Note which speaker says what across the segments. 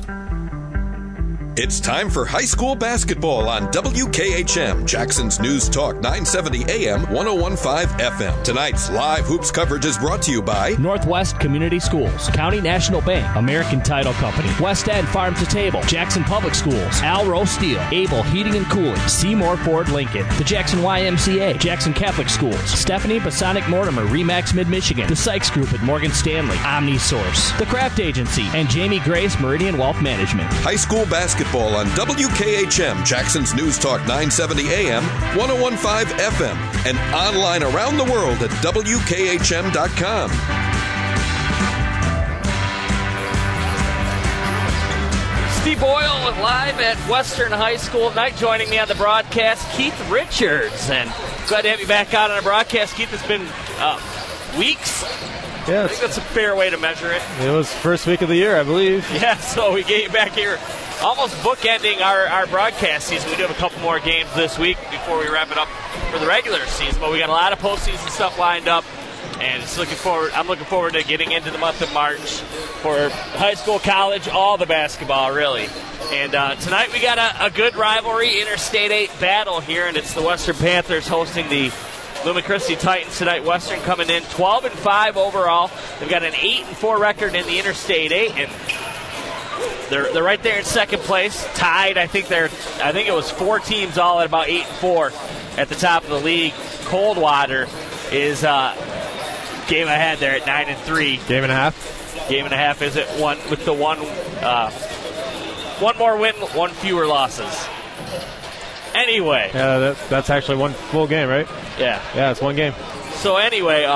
Speaker 1: It's time for high school basketball on WKHM, Jackson's News Talk 970 AM, 101.5 FM. Tonight's live hoops coverage is brought to you by
Speaker 2: Northwest Community Schools, County National Bank, American Title Company, West End Farm to Table, Jackson Public Schools, Alro Steel, Able Heating and Cooling, Seymour Ford Lincoln, the Jackson YMCA, Jackson Catholic Schools, Stephanie Basonic Mortimer, Remax Mid-Michigan, the Sykes Group at Morgan Stanley, OmniSource, the Kraft Agency, and Jamie Grace Meridian Wealth Management.
Speaker 1: High school basketball on WKHM, Jackson's News Talk 970 AM, 101.5 FM, and online around the world at WKHM.com.
Speaker 3: Steve Boyle live at Western High School tonight. Joining me on the broadcast, Keith Richards. And glad to have you back out on the broadcast. Keith, it's been weeks.
Speaker 4: Yes.
Speaker 3: I think that's a fair way to measure it.
Speaker 4: It was first week of the year, I believe.
Speaker 3: Yeah, so we get you back here almost bookending our broadcast season. We do have a couple more games this week before we wrap it up for the regular season, but we got a lot of postseason stuff lined up, and I'm looking forward to getting into the month of March for high school, college, all the basketball, really. And tonight we got a good rivalry, Interstate 8 battle here, and it's the Western Panthers hosting the Lumen Christi Titans tonight. Western coming in 12-5 overall. They've got an 8-4 record in the Interstate 8, and they're right there in second place, tied. I think it was 4 teams all at about 8-4 at the top of the league. Coldwater is game ahead there at 9-3.
Speaker 4: Game and a half.
Speaker 3: Game and a half is it one with the one more win, one fewer losses. Anyway.
Speaker 4: Yeah, that's actually one full game, right?
Speaker 3: Yeah.
Speaker 4: Yeah, it's one game.
Speaker 3: So anyway,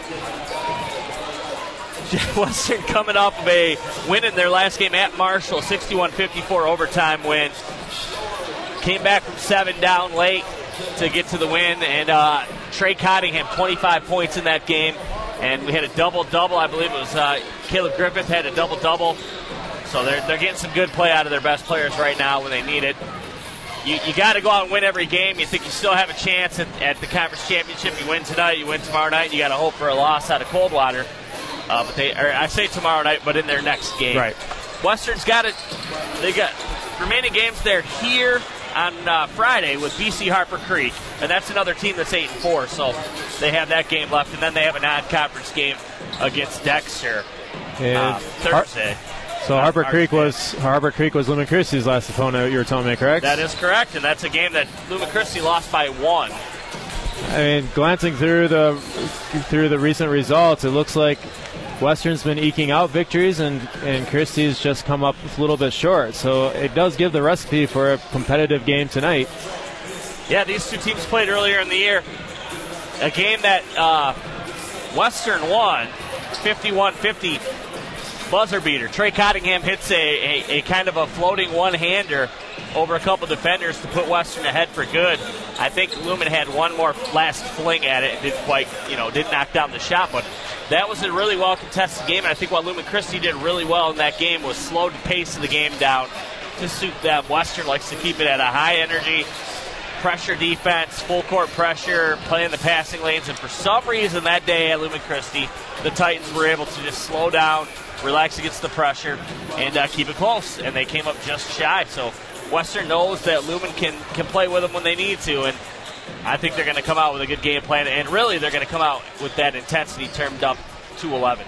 Speaker 3: Western coming off of a win in their last game at Marshall, 61-54 overtime win. Came back from 7 down late to get to the win, and Trey Cottingham, 25 points in that game. And we had a double-double. I believe it was Caleb Griffith had a double-double. So they're getting some good play out of their best players right now when they need it. You got to go out and win every game. You think you still have a chance at the conference championship. You win tonight, you win tomorrow night, and you got to hope for a loss out of Coldwater. I say tomorrow night, but in their next game.
Speaker 4: Right.
Speaker 3: Western's got it. They got remaining games. They're here on Friday with BC Harper Creek, and that's another team that's 8-4. So they have that game left, and then they have a non-conference game against Dexter Thursday.
Speaker 4: So Harper Creek was Lumen Christi's last opponent, you were telling me, correct?
Speaker 3: That is correct, and that's a game that Lumen Christi lost by 1.
Speaker 4: I mean, glancing through the recent results, it looks like Western's been eking out victories, and Christie's just come up a little bit short. So it does give the recipe for a competitive game tonight.
Speaker 3: Yeah, these two teams played earlier in the year. A game that Western won, 51-50. Buzzer beater. Trey Cottingham hits a kind of a floating one-hander over a couple defenders to put Western ahead for good. I think Lumen had one more last fling at it. Didn't knock down the shot, but that was a really well-contested game, and I think what Lumen Christi did really well in that game was slow the pace of the game down to suit them. Western likes to keep it at a high energy, pressure defense, full court pressure, playing the passing lanes, and for some reason that day at Lumen Christi, the Titans were able to just slow down, relax against the pressure, and keep it close, and they came up just shy. So Western knows that Lumen can play with them when they need to, and I think they're going to come out with a good game plan, and really they're going to come out with that intensity turned up to 11.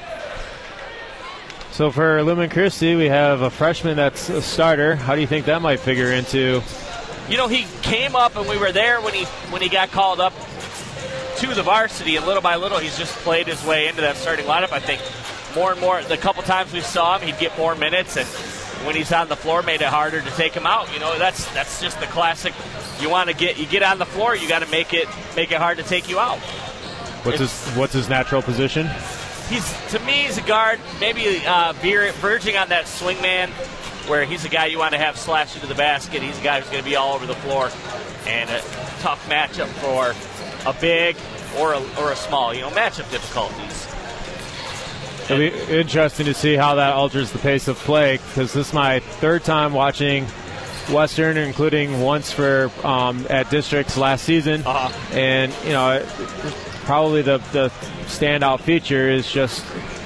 Speaker 4: So for Lumen Christi, we have a freshman that's a starter. How do you think that might figure into?
Speaker 3: He came up, and we were there when he got called up to the varsity, and little by little he's just played his way into that starting lineup. I think more and more, the couple times we saw him, he'd get more minutes, and when he's on the floor, made it harder to take him out. That's just the classic. You get on the floor, you got to make it hard to take you out.
Speaker 4: What's his natural position?
Speaker 3: To me, he's a guard, maybe verging on that swingman, where he's a guy you want to have slash into the basket. He's a guy who's going to be all over the floor, and a tough matchup for a big or a small. Matchup difficulties.
Speaker 4: It'll be interesting to see how that alters the pace of play, because this is my third time watching Western, including once for at districts last season. And probably the standout feature is just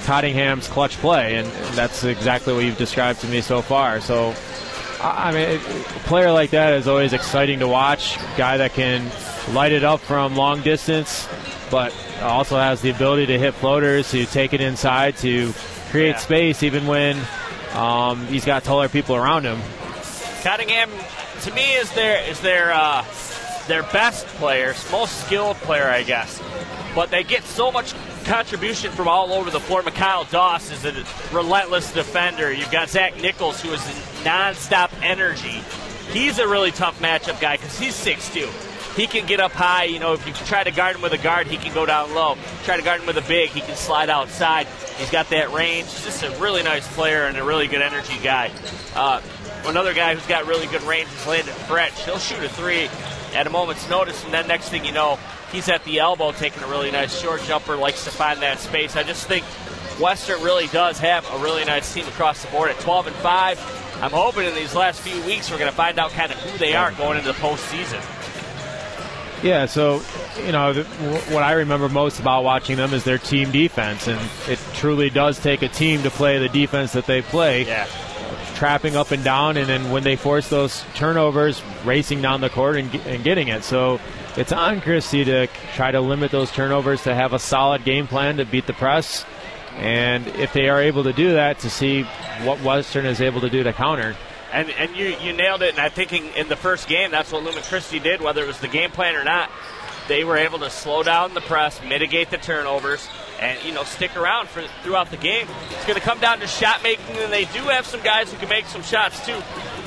Speaker 4: Cottingham's clutch play, and that's exactly what you've described to me so far. So, I mean, a player like that is always exciting to watch. A guy that can light it up from long distance, but also has the ability to hit floaters, to take it inside, to create space even when he's got taller people around him.
Speaker 3: Cottingham, to me, is their best player, most skilled player, I guess. But they get so much contribution from all over the floor. Mikhail Doss is a relentless defender. You've got Zach Nichols, who is nonstop energy. He's a really tough matchup guy because he's 6'2". He can get up high. You know, if you try to guard him with a guard, he can go down low. Try to guard him with a big, he can slide outside. He's got that range. He's just a really nice player and a really good energy guy. Another guy who's got really good range is Landon Fretch. He'll shoot a three at a moment's notice, and then next thing you know, he's at the elbow taking a really nice short jumper, likes to find that space. I just think Western really does have a really nice team across the board at 12-5. I'm hoping in these last few weeks we're going to find out kind of who they are going into the postseason.
Speaker 4: Yeah, so, you know, what I remember most about watching them is their team defense, and it truly does take a team to play the defense that they play.
Speaker 3: Yeah.
Speaker 4: Trapping up and down, and then when they force those turnovers, racing down the court and getting it. So it's on Christie to try to limit those turnovers, to have a solid game plan to beat the press, and if they are able to do that, to see what Western is able to do to counter.
Speaker 3: And you nailed it, and I think in the first game, that's what Lumen Christie did, whether it was the game plan or not. They were able to slow down the press, mitigate the turnovers, and, you know, stick around throughout the game. It's going to come down to shot making, and they do have some guys who can make some shots, too.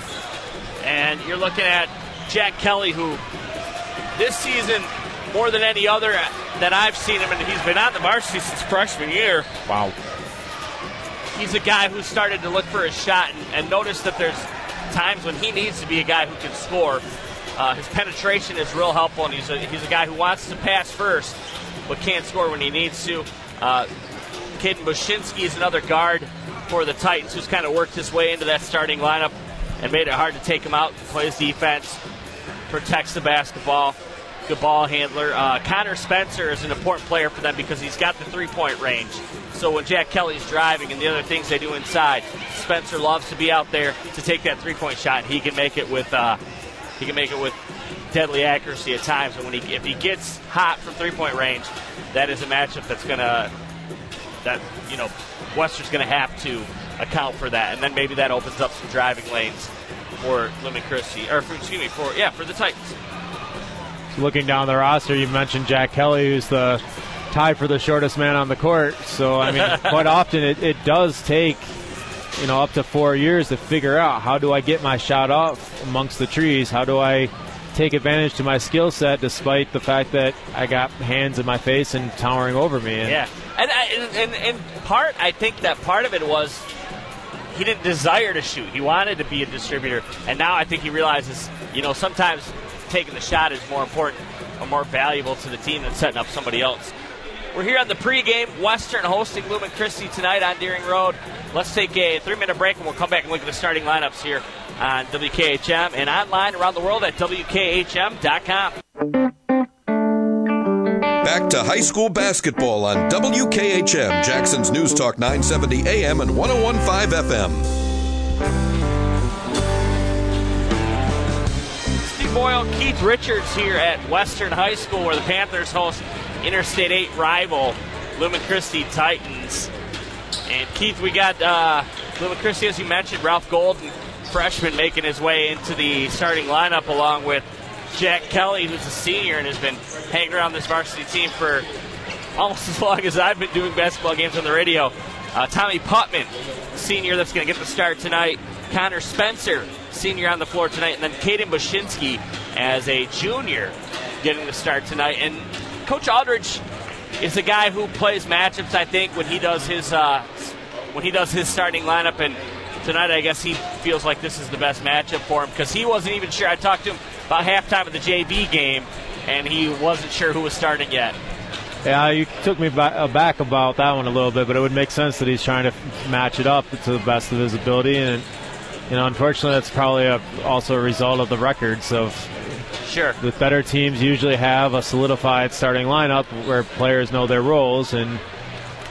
Speaker 3: And you're looking at Jack Kelly, who this season, more than any other that I've seen him, and he's been on the varsity since freshman year.
Speaker 4: Wow.
Speaker 3: He's a guy who started to look for a shot and noticed that there's times when he needs to be a guy who can score. His penetration is real helpful, and he's a guy who wants to pass first but can't score when he needs to. Caden Bushinsky is another guard for the Titans who's kind of worked his way into that starting lineup and made it hard to take him out. Plays defense, protects the basketball, good ball handler. Connor Spencer is an important player for them because he's got the three-point range. So when Jack Kelly's driving and the other things they do inside, Spencer loves to be out there to take that three-point shot. He can make it with deadly accuracy at times. And if he gets hot from three-point range, that is a matchup Western's going to have to account for that. And then maybe that opens up some driving lanes for Lumen Christie, for the Titans.
Speaker 4: Looking down the roster, you mentioned Jack Kelly, who's the tie for the shortest man on the court. So, I mean, quite often it does take, up to 4 years to figure out, how do I get my shot off amongst the trees? How do I take advantage to my skill set despite the fact that I got hands in my face and towering over me?
Speaker 3: And in part, I think that part of it was he didn't desire to shoot. He wanted to be a distributor. And now I think he realizes, sometimes taking the shot is more important or more valuable to the team than setting up somebody else. We're here on the pregame. Western hosting Lumen Christie tonight on Deering Road. Let's take a 3-minute break, and we'll come back and look at the starting lineups here on WKHM and online around the world at WKHM.com.
Speaker 1: Back to high school basketball on WKHM, Jackson's News Talk 970 AM and 101.5 FM.
Speaker 3: Steve Boyle, Keith Richards here at Western High School, where the Panthers host Interstate 8 rival Lumen Christie Titans. And Keith, we got Lumen Christie, as you mentioned, Ralph Golden, freshman, making his way into the starting lineup along with Jack Kelly, who's a senior and has been hanging around this varsity team for almost as long as I've been doing basketball games on the radio. Tommy Putman, senior, that's going to get the start tonight. Connor Spencer, senior, on the floor tonight. And then Caden Bushinsky as a junior getting the start tonight. And Coach Aldridge is a guy who plays matchups, I think, when he does his starting lineup. And tonight, I guess he feels like this is the best matchup for him because he wasn't even sure. I talked to him about halftime of the JV game, and he wasn't sure who was starting yet.
Speaker 4: Yeah, you took me back about that one a little bit, but it would make sense that he's trying to match it up to the best of his ability. And, unfortunately, that's probably also a result of the records of.
Speaker 3: Sure.
Speaker 4: The better teams usually have a solidified starting lineup where players know their roles, and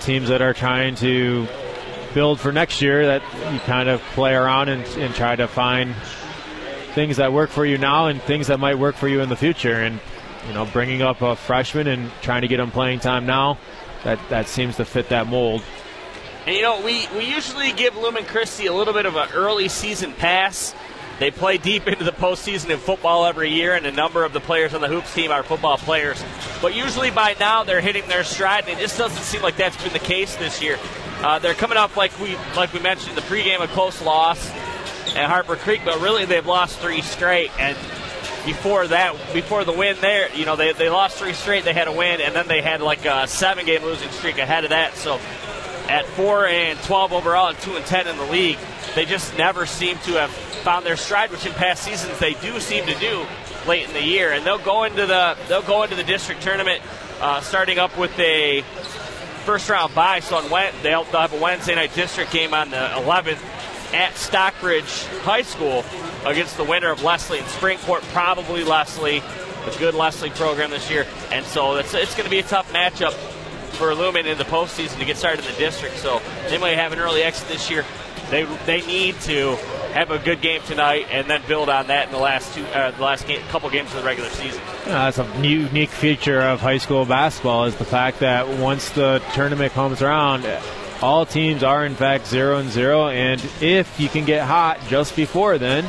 Speaker 4: teams that are trying to build for next year, that you kind of play around and try to find things that work for you now and things that might work for you in the future. And, bringing up a freshman and trying to get him playing time now, that seems to fit that mold.
Speaker 3: And, we usually give Lumen Christi a little bit of an early season pass. They play deep into the postseason in football every year, and a number of the players on the Hoops team are football players. But usually by now they're hitting their stride, and it just doesn't seem like that's been the case this year. They're coming off, like we mentioned in the pregame, a close loss at Harper Creek, but really they've lost 3 straight. And before the win there, they lost 3 straight. They had a win, and then they had like a 7-game losing streak ahead of that. So at 4-12 overall and 2-10 in the league, they just never seem to have found their stride, which in past seasons they do seem to do late in the year. And they'll go into the district tournament starting up with a first round bye. So they'll have a Wednesday night district game on the 11th at Stockbridge High School against the winner of Leslie and Springport. Probably Leslie, a good Leslie program this year, and so it's going to be a tough matchup for Lumen in the postseason to get started in the district. So they might have an early exit this year. They need to have a good game tonight and then build on that in the last couple games of the regular season.
Speaker 4: That's a unique feature of high school basketball, is the fact that once the tournament comes around, all teams are in fact 0-0, and if you can get hot just before then,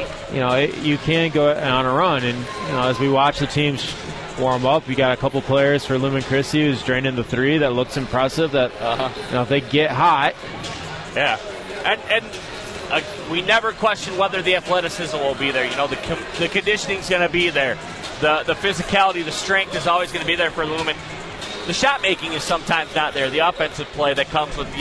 Speaker 4: you can go on a run. And as we watch the teams warm up, we got a couple players for Lumen Christi who's draining the 3 that looks impressive. That if they get hot,
Speaker 3: yeah. And we never question whether the athleticism will be there. The conditioning's going to be there. The physicality, the strength is always going to be there for Lumen. The shot making is sometimes not there. The offensive play that comes with,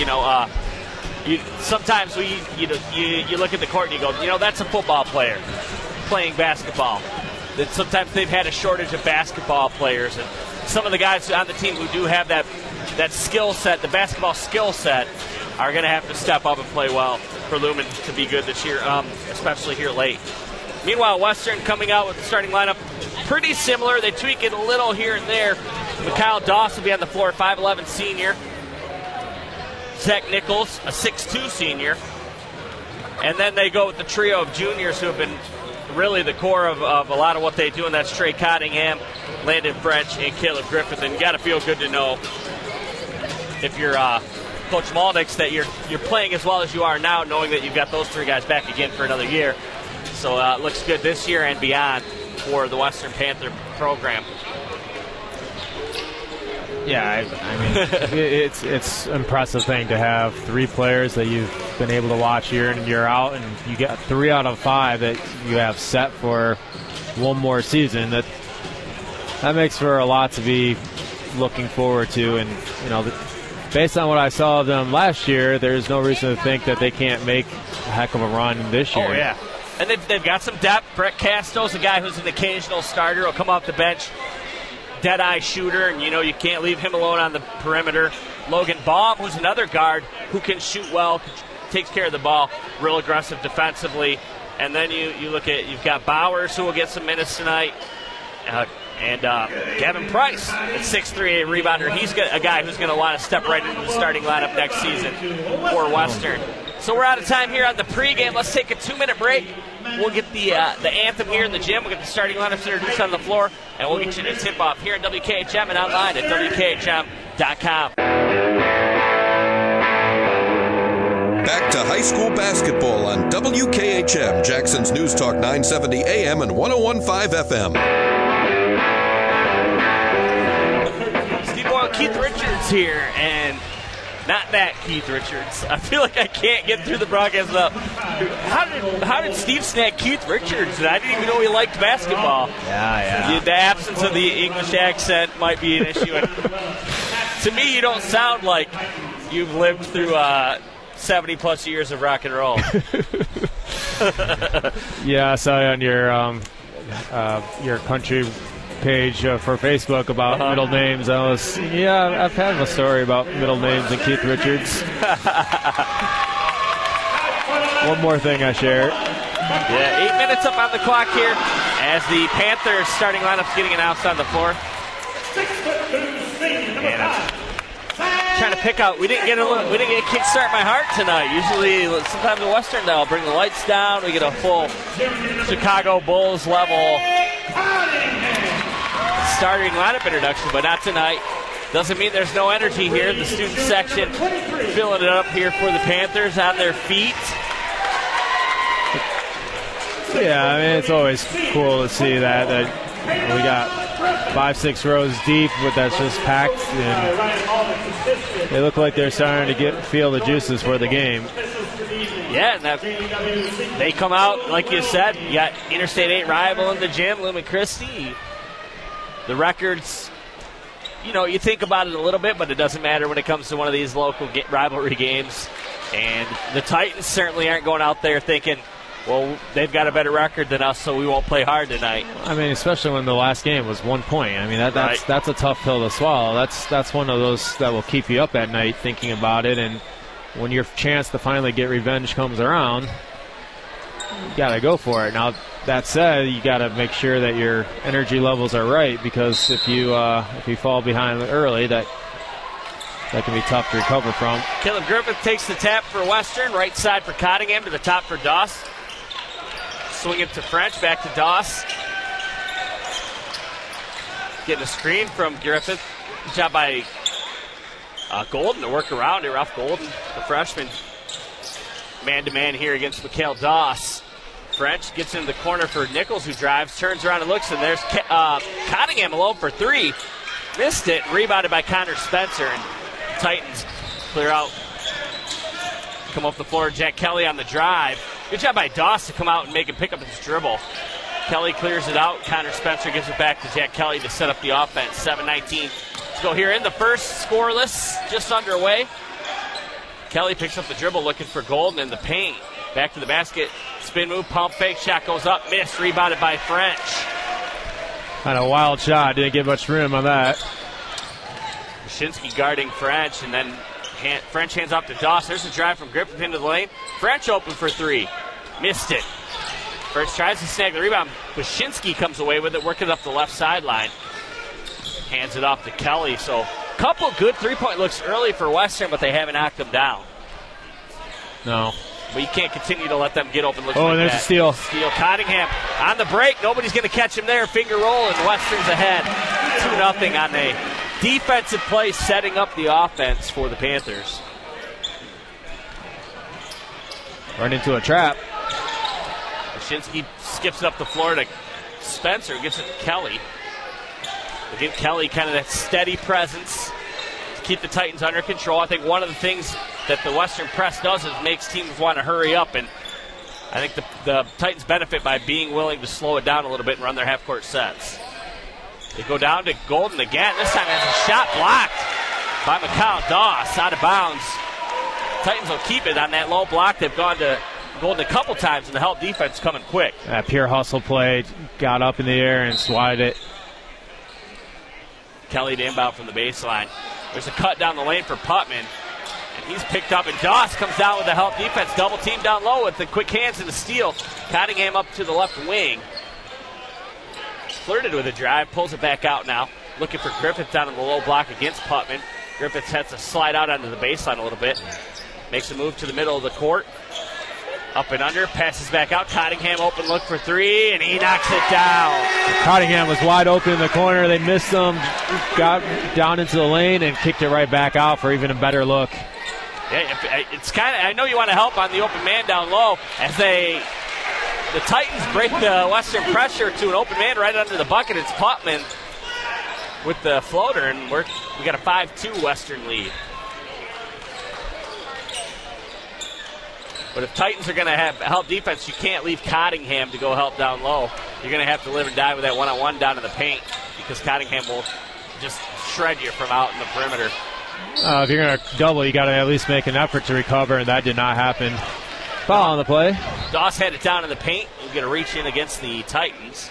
Speaker 3: sometimes you look at the court and you go, that's a football player playing basketball. That sometimes they've had a shortage of basketball players, and some of the guys on the team who do have that skill set, the basketball skill set, are going to have to step up and play well for Lumen to be good this year, especially here late. Meanwhile, Western coming out with the starting lineup pretty similar. They tweak it a little here and there. Mikhail Doss will be on the floor, 5'11 senior. Zach Nichols, a 6'2 senior. And then they go with the trio of juniors who have been really the core of a lot of what they do, and that's Trey Cottingham, Landon French, and Caleb Griffith. And you got to feel good to know, if you're Coach Maldix, that you're playing as well as you are now, knowing that you've got those 3 guys back again for another year. So it looks good this year and beyond for the Western Panther program.
Speaker 4: Yeah, I mean, it's an impressive thing to have 3 players that you've been able to watch year in and year out, and you get 3 out of 5 that you have set for one more season. That makes for a lot to be looking forward to, and based on what I saw of them last year, there's no reason to think that they can't make a heck of a run this year.
Speaker 3: Oh, yeah. And they've got some depth. Brett Casto's a guy who's an occasional starter. He'll come off the bench, dead-eye shooter, and you can't leave him alone on the perimeter. Logan Baum, who's another guard who can shoot well, takes care of the ball, real aggressive defensively. And then you've got Bowers, who will get some minutes tonight. And Gavin Price at 6'3", a rebounder. He's a guy who's going to want to step right into the starting lineup next season for Western. So we're out of time here on the pregame. Let's take a 2-minute break. We'll get the anthem here in the gym. We'll get the starting lineups introduced on the floor, and we'll get you to tip-off here at WKHM and online at WKHM.com.
Speaker 1: Back to high school basketball on WKHM, Jackson's News Talk 970 AM and 101.5 FM.
Speaker 3: Keith Richards here, and not that Keith Richards. I feel like I can't get through the broadcast without. How did Steve snag Keith Richards? I didn't even know he liked basketball.
Speaker 4: Yeah.
Speaker 3: The absence of the English accent might be an issue. And to me, you don't sound like you've lived through 70-plus years of rock and roll.
Speaker 4: Yeah, I saw on your country page for Facebook about middle names. I've had a story about middle names and Keith Richards. One more thing I shared.
Speaker 3: Yeah, 8 minutes up on the clock here as the Panthers starting lineup's getting announced on the floor. And trying to pick out. We didn't get Kickstart My Heart tonight. Usually, sometimes in Western, they'll bring the lights down. We get a full Chicago Bulls level starting lineup introduction, but not tonight. Doesn't mean there's no energy here. The student section filling it up here for the Panthers on their feet.
Speaker 4: Yeah, I mean, it's always cool to see that we got 5-6 rows deep, but that's just packed, and they look like they're starting to feel the juices for the game.
Speaker 3: Yeah, and they come out, like you said, you got Interstate 8 rival in the gym, Lumen Christi. The records, you think about it a little bit, but it doesn't matter when it comes to one of these local rivalry games. And the Titans certainly aren't going out there thinking, well, they've got a better record than us, so we won't play hard tonight.
Speaker 4: I mean, especially when the last game was 1 point. I mean, that's a tough pill to swallow. That's one of those that will keep you up at night thinking about it. And when your chance to finally get revenge comes around, you got to go for it. Now, that said, you got to make sure that your energy levels are right, because if you fall behind early, that can be tough to recover from.
Speaker 3: Caleb Griffith takes the tap for Western, right side for Cottingham, to the top for Doss. Swing it to French, back to Doss. Getting a screen from Griffith. Good job by Golden to work around it. Ralph Golden, the freshman, man-to-man here against Mikhail Doss. French gets into the corner for Nichols, who drives, turns around and looks, and there's Cottingham alone for three. Missed it, rebounded by Connor Spencer, and Titans clear out. Come off the floor, Jack Kelly on the drive. Good job by Doss to come out and make him pick up his dribble. Kelly clears it out. Connor Spencer gives it back to Jack Kelly to set up the offense. 7:19 to go here in the first, scoreless, just underway. Kelly picks up the dribble, looking for Golden in the paint. Back to the basket. Spin move, pump fake, shot goes up, missed, rebounded by French.
Speaker 4: Kind of a wild shot, didn't get much room on that.
Speaker 3: Wyszynski guarding French, and then French hands off to Doss. There's a drive from Griffith into the lane. French open for three. Missed it. French tries to snag the rebound. Wyszynski comes away with it, working up the left sideline. Hands it off to Kelly. So a couple good three-point looks early for Western, but they haven't knocked them down.
Speaker 4: No.
Speaker 3: But you can't continue to let them get open looks
Speaker 4: like
Speaker 3: that.
Speaker 4: There's a steal.
Speaker 3: Cottingham on the break. Nobody's going to catch him there. Finger roll, and Western's ahead. 2-0 on a defensive play, setting up the offense for the Panthers.
Speaker 4: Run into a trap.
Speaker 3: Wyszynski skips it up the floor to Spencer, gets it to Kelly. Again, Kelly kind of that steady presence to keep the Titans under control. I think one of the things that the Western press does is makes teams want to hurry up, and I think the Titans benefit by being willing to slow it down a little bit and run their half-court sets. They go down to Golden again. This time has a shot blocked by Mikhail Doss, out of bounds. Titans will keep it on that low block. They've gone to Golden a couple times, and the help defense coming quick.
Speaker 4: That pure hustle play, got up in the air and swatted it.
Speaker 3: Kelly to inbound from the baseline. There's a cut down the lane for Putman, and he's picked up, and Doss comes down with the help defense. Double team down low with the quick hands and the steal. Cottingham up to the left wing. Flirted with a drive, pulls it back out now. Looking for Griffith down in the low block against Putman. Griffith has to slide out onto the baseline a little bit. Makes a move to the middle of the court. Up and under, passes back out. Cottingham open look for three, and he knocks it down.
Speaker 4: Cottingham was wide open in the corner. They missed him, got down into the lane, and kicked it right back out for even a better look.
Speaker 3: Yeah, it's kind of. I know you want to help on the open man down low as the Titans break the Western pressure to an open man right under the bucket. It's Putman with the floater, and we got a 5-2 Western lead. But if Titans are going to have help defense, you can't leave Cottingham to go help down low. You're going to have to live and die with that one-on-one down in the paint, because Cottingham will just shred you from out in the perimeter.
Speaker 4: If you're going to double, you got to at least make an effort to recover, and that did not happen. Foul on the play.
Speaker 3: Doss had it down in the paint. He's going to reach in against the Titans.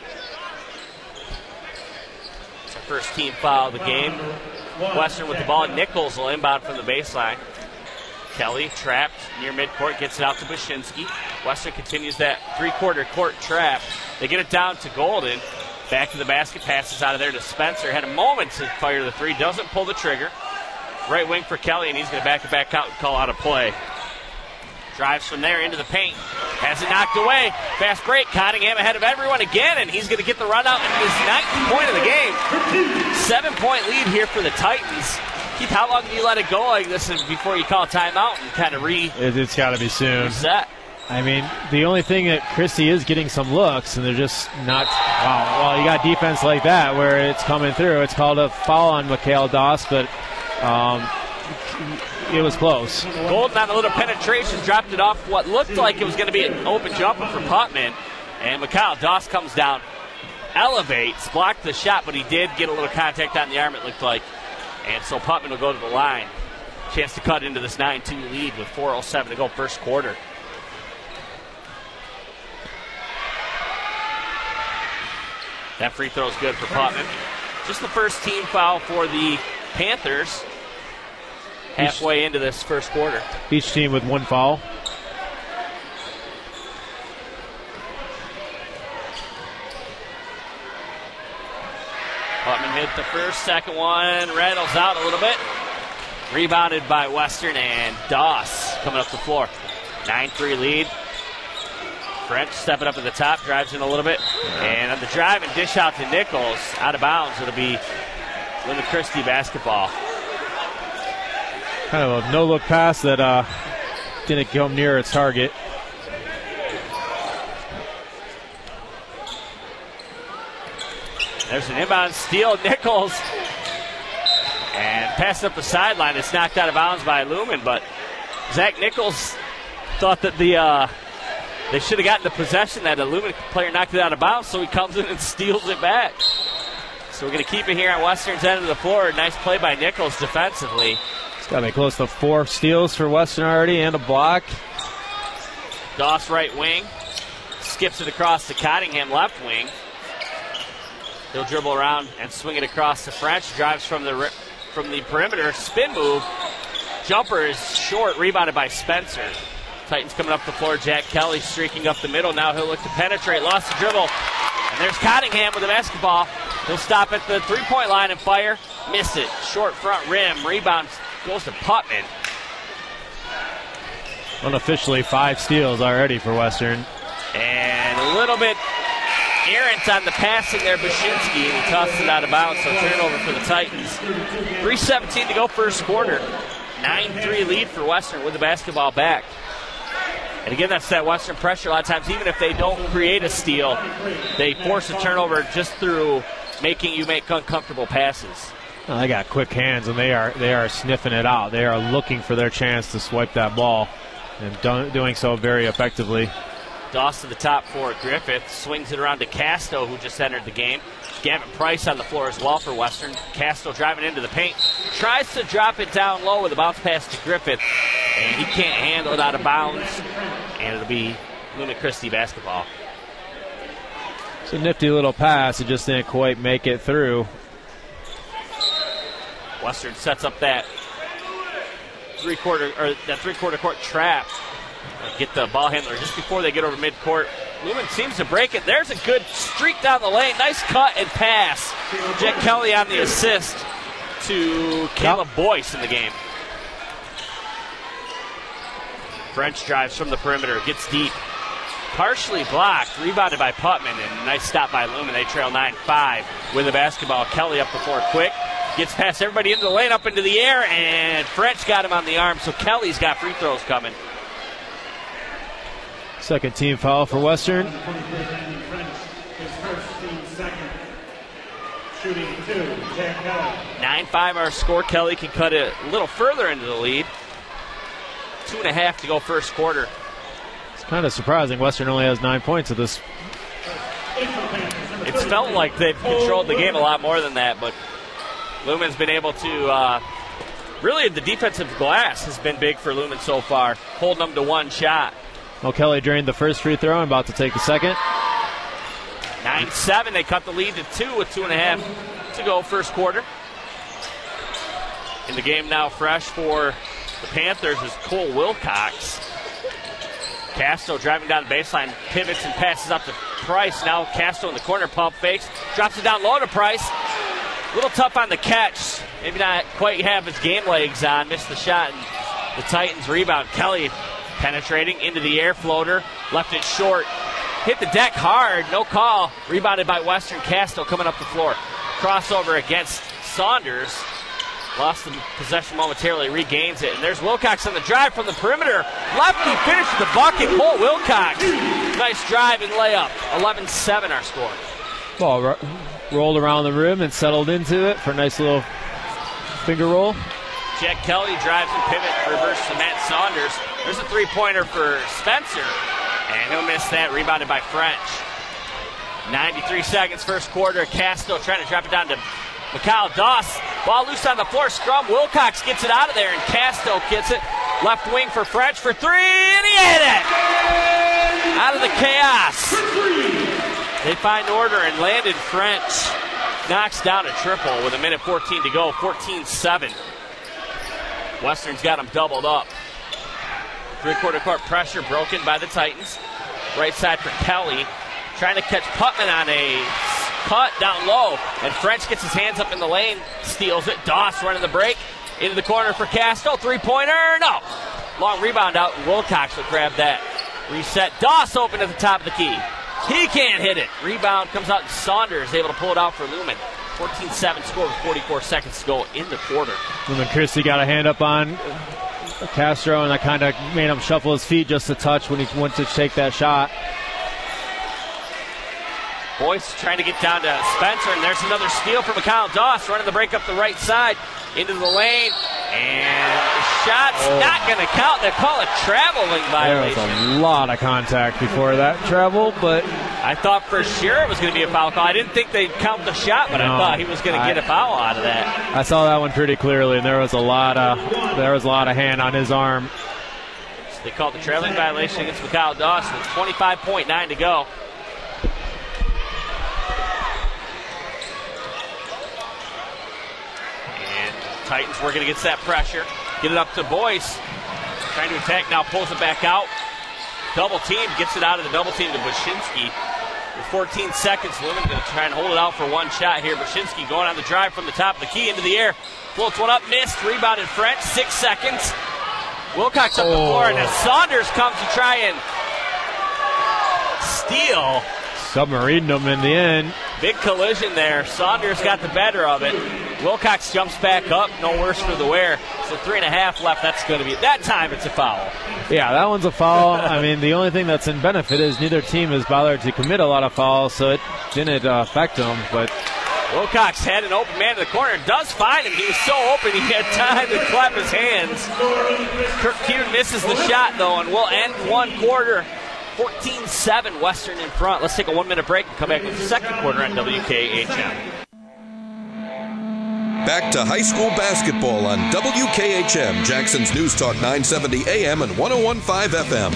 Speaker 3: It's our first team foul of the game. Western with the ball. Nichols will inbound from the baseline. Kelly trapped near midcourt, gets it out to Wyszynski. Western continues that three-quarter court trap. They get it down to Golden. Back to the basket, passes out of there to Spencer. Had a moment to fire the three, doesn't pull the trigger. right wing for Kelly, and he's going to back it back out and call out a play. Drives from there into the paint. Has it knocked away. Fast break. Cottingham ahead of everyone again, and he's going to get the run out in his 9th point of the game. 7-point lead here for the Titans. Keith, how long do you let it go like this before you call a timeout and kind of
Speaker 4: It's got to be soon.
Speaker 3: reset?
Speaker 4: I mean, the only thing that Christie is getting some looks, and they're just not. Wow. Well, you got defense like that where it's coming through. It's called a foul on Mikhail Doss, but it was close.
Speaker 3: Golden on a little penetration, dropped it off what looked like it was going to be an open jumper for Putman. And Mikhail Doss comes down, elevates, blocked the shot, but he did get a little contact on the arm, it looked like. And so Putman will go to the line. Chance to cut into this 9-2 lead with 4:07 to go first quarter. That free throw is good for Putman. Just the first team foul for the Panthers halfway into this first quarter.
Speaker 4: Each team with one foul.
Speaker 3: Putman hit the first, second one, rattles out a little bit. Rebounded by Western, and Doss coming up the floor. 9-3 lead. French stepping up at the top, drives in a little bit. And on the drive and dish out to Nichols, out of bounds. It'll be Luna Christie basketball.
Speaker 4: Kind of a no-look pass that didn't come near its target.
Speaker 3: There's an inbound steal. Nichols. And passed up the sideline. It's knocked out of bounds by Lumen, but Zach Nichols thought that they should have gotten the possession, that a Lumen player knocked it out of bounds, so he comes in and steals it back. So we're going to keep it here on Western's end of the floor. Nice play by Nichols defensively.
Speaker 4: It's got to be close to 4 steals for Western already and a block.
Speaker 3: Doss right wing. Skips it across to Cottingham left wing. He'll dribble around and swing it across to French. Drives from the perimeter. Spin move. Jumper is short. Rebounded by Spencer. Titans coming up the floor. Jack Kelly streaking up the middle. Now he'll look to penetrate. Lost the dribble. And there's Cottingham with the basketball. He'll stop at the three-point line and fire. Missed it. Short front rim. Rebound goes to Putman.
Speaker 4: Unofficially 5 steals already for Western.
Speaker 3: And a little bit errant on the passing there, Bashinsky, and he tosses it out of bounds, so turnover for the Titans. 3:17 to go first quarter. 9-3 lead for Western with the basketball back. And again, that's that Western pressure. A lot of times, even if they don't create a steal, they force a turnover just through making you make uncomfortable passes.
Speaker 4: Well, they got quick hands, and they are sniffing it out. They are looking for their chance to swipe that ball, and doing so very effectively.
Speaker 3: Doss to the top for Griffith. Swings it around to Casto, who just entered the game. Gavin Price on the floor as well for Western. Casto driving into the paint. Tries to drop it down low with a bounce pass to Griffith. And he can't handle it out of bounds. And it'll be Luna Christie basketball.
Speaker 4: It's a nifty little pass. It just didn't quite make it through.
Speaker 3: Western sets up that three-quarter court trap. Get the ball handler just before they get over midcourt. Lumen seems to break it. There's a good streak down the lane. Nice cut and pass. Jack Kelly on the assist to Caleb Boyce in the game. French drives from the perimeter. Gets deep. Partially blocked. Rebounded by Putman. And a nice stop by Lumen. They trail 9-5 with the basketball. Kelly up the floor quick. Gets past everybody into the lane, up into the air. And French got him on the arm. So Kelly's got free throws coming.
Speaker 4: Second team foul for Western.
Speaker 5: Shooting 2, Jack Kelly.
Speaker 3: 9-5 our score. Kelly can cut it a little further into the lead. 2.5 to go first quarter.
Speaker 4: It's kind of surprising. Western only has 9 points at this.
Speaker 3: It's felt like they've controlled the game a lot more than that, but Lumen's been able to really, the defensive glass has been big for Lumen so far, holding them to one shot.
Speaker 4: Well, Kelly drained the first free throw and about to take the second.
Speaker 3: 9-7. They cut the lead to 2 with 2.5 to go first quarter. In the game now, fresh for the Panthers is Cole Wilcox. Casto driving down the baseline, pivots and passes up to Price. Now Casto in the corner, pump fakes, drops it down low to Price. A little tough on the catch. maybe not quite have his game legs on. Missed the shot, and the Titans rebound. Kelly penetrating into the air floater. Left it short. Hit the deck hard. No call. Rebounded by Western. Castro coming up the floor. Crossover against Saunders. Lost the possession momentarily. Regains it. And there's Wilcox on the drive from the perimeter. Lefty finishes the bucket. Cole Wilcox. Nice drive and layup. 11-7 our score.
Speaker 4: Ball rolled around the rim and settled into it for a nice little finger roll.
Speaker 3: Jack Kelly drives and pivot, reverse to Matt Saunders. There's a three-pointer for Spencer, and he'll miss that. Rebounded by French. 93 seconds, first quarter. Castro trying to drop it down to Mikhail Doss. Ball loose on the floor. Scrum. Wilcox gets it out of there, and Castro gets it. Left wing for French for three, and he hit it! Out of the chaos. They find order and landed French. Knocks down a triple with a minute 14 to go. 14-7. Western's got them doubled up. Three-quarter court pressure broken by the Titans. Right side for Kelly. Trying to catch Putman on a cut down low. And French gets his hands up in the lane. Steals it. Doss running the break. Into the corner for Castro. Three-pointer. No. Long rebound out. Wilcox will grab that. Reset. Doss open at the top of the key. He can't hit it. Rebound comes out. Saunders able to pull it out for Lumen. 14-7 score with 44 seconds to go in the quarter.
Speaker 4: Lumen Christie got a hand up on Castro, and that kind of made him shuffle his feet just a touch when he went to take that shot.
Speaker 3: Boyce trying to get down to Spencer, and there's another steal for Mikhail Doss, running the break up the right side into the lane, and the shot's not going to count. They call it traveling violation.
Speaker 4: There was a lot of contact before that travel, but
Speaker 3: I thought for sure it was going to be a foul call. I didn't think they'd count the shot, but I thought he was going to get a foul out of that.
Speaker 4: I saw that one pretty clearly, and there was a lot of hand on his arm.
Speaker 3: So they called the traveling violation against Mikhail Doss with 25.9 to go. Titans working against that pressure. Get it up to Boyce. Trying to attack now, pulls it back out. Double team, gets it out of the double team to Bushinsky. With 14 seconds, Lumen going to try and hold it out for one shot here. Bushinsky going on the drive from the top of the key into the air. Floats one up, missed. Rebounded French, 6 seconds. Wilcox up the floor, and then Saunders comes to try and steal.
Speaker 4: Submarined them in the end.
Speaker 3: Big collision there. Saunders got the better of it. Wilcox jumps back up. No worse for the wear. So 3.5 left. That's going to be, that time it's a foul.
Speaker 4: Yeah, that one's a foul. I mean, the only thing that's in benefit is neither team has bothered to commit a lot of fouls, so it didn't affect them. But
Speaker 3: Wilcox had an open man in the corner. Does find him. He was so open he had time to clap his hands. Kirk Kuhn misses the shot, though, and we'll end one quarter. 14-7 Western in front. Let's take a 1-minute break and come back with the second quarter on WKHM.
Speaker 1: Back to high school basketball on WKHM, Jackson's News Talk 970 AM and 101.5 FM.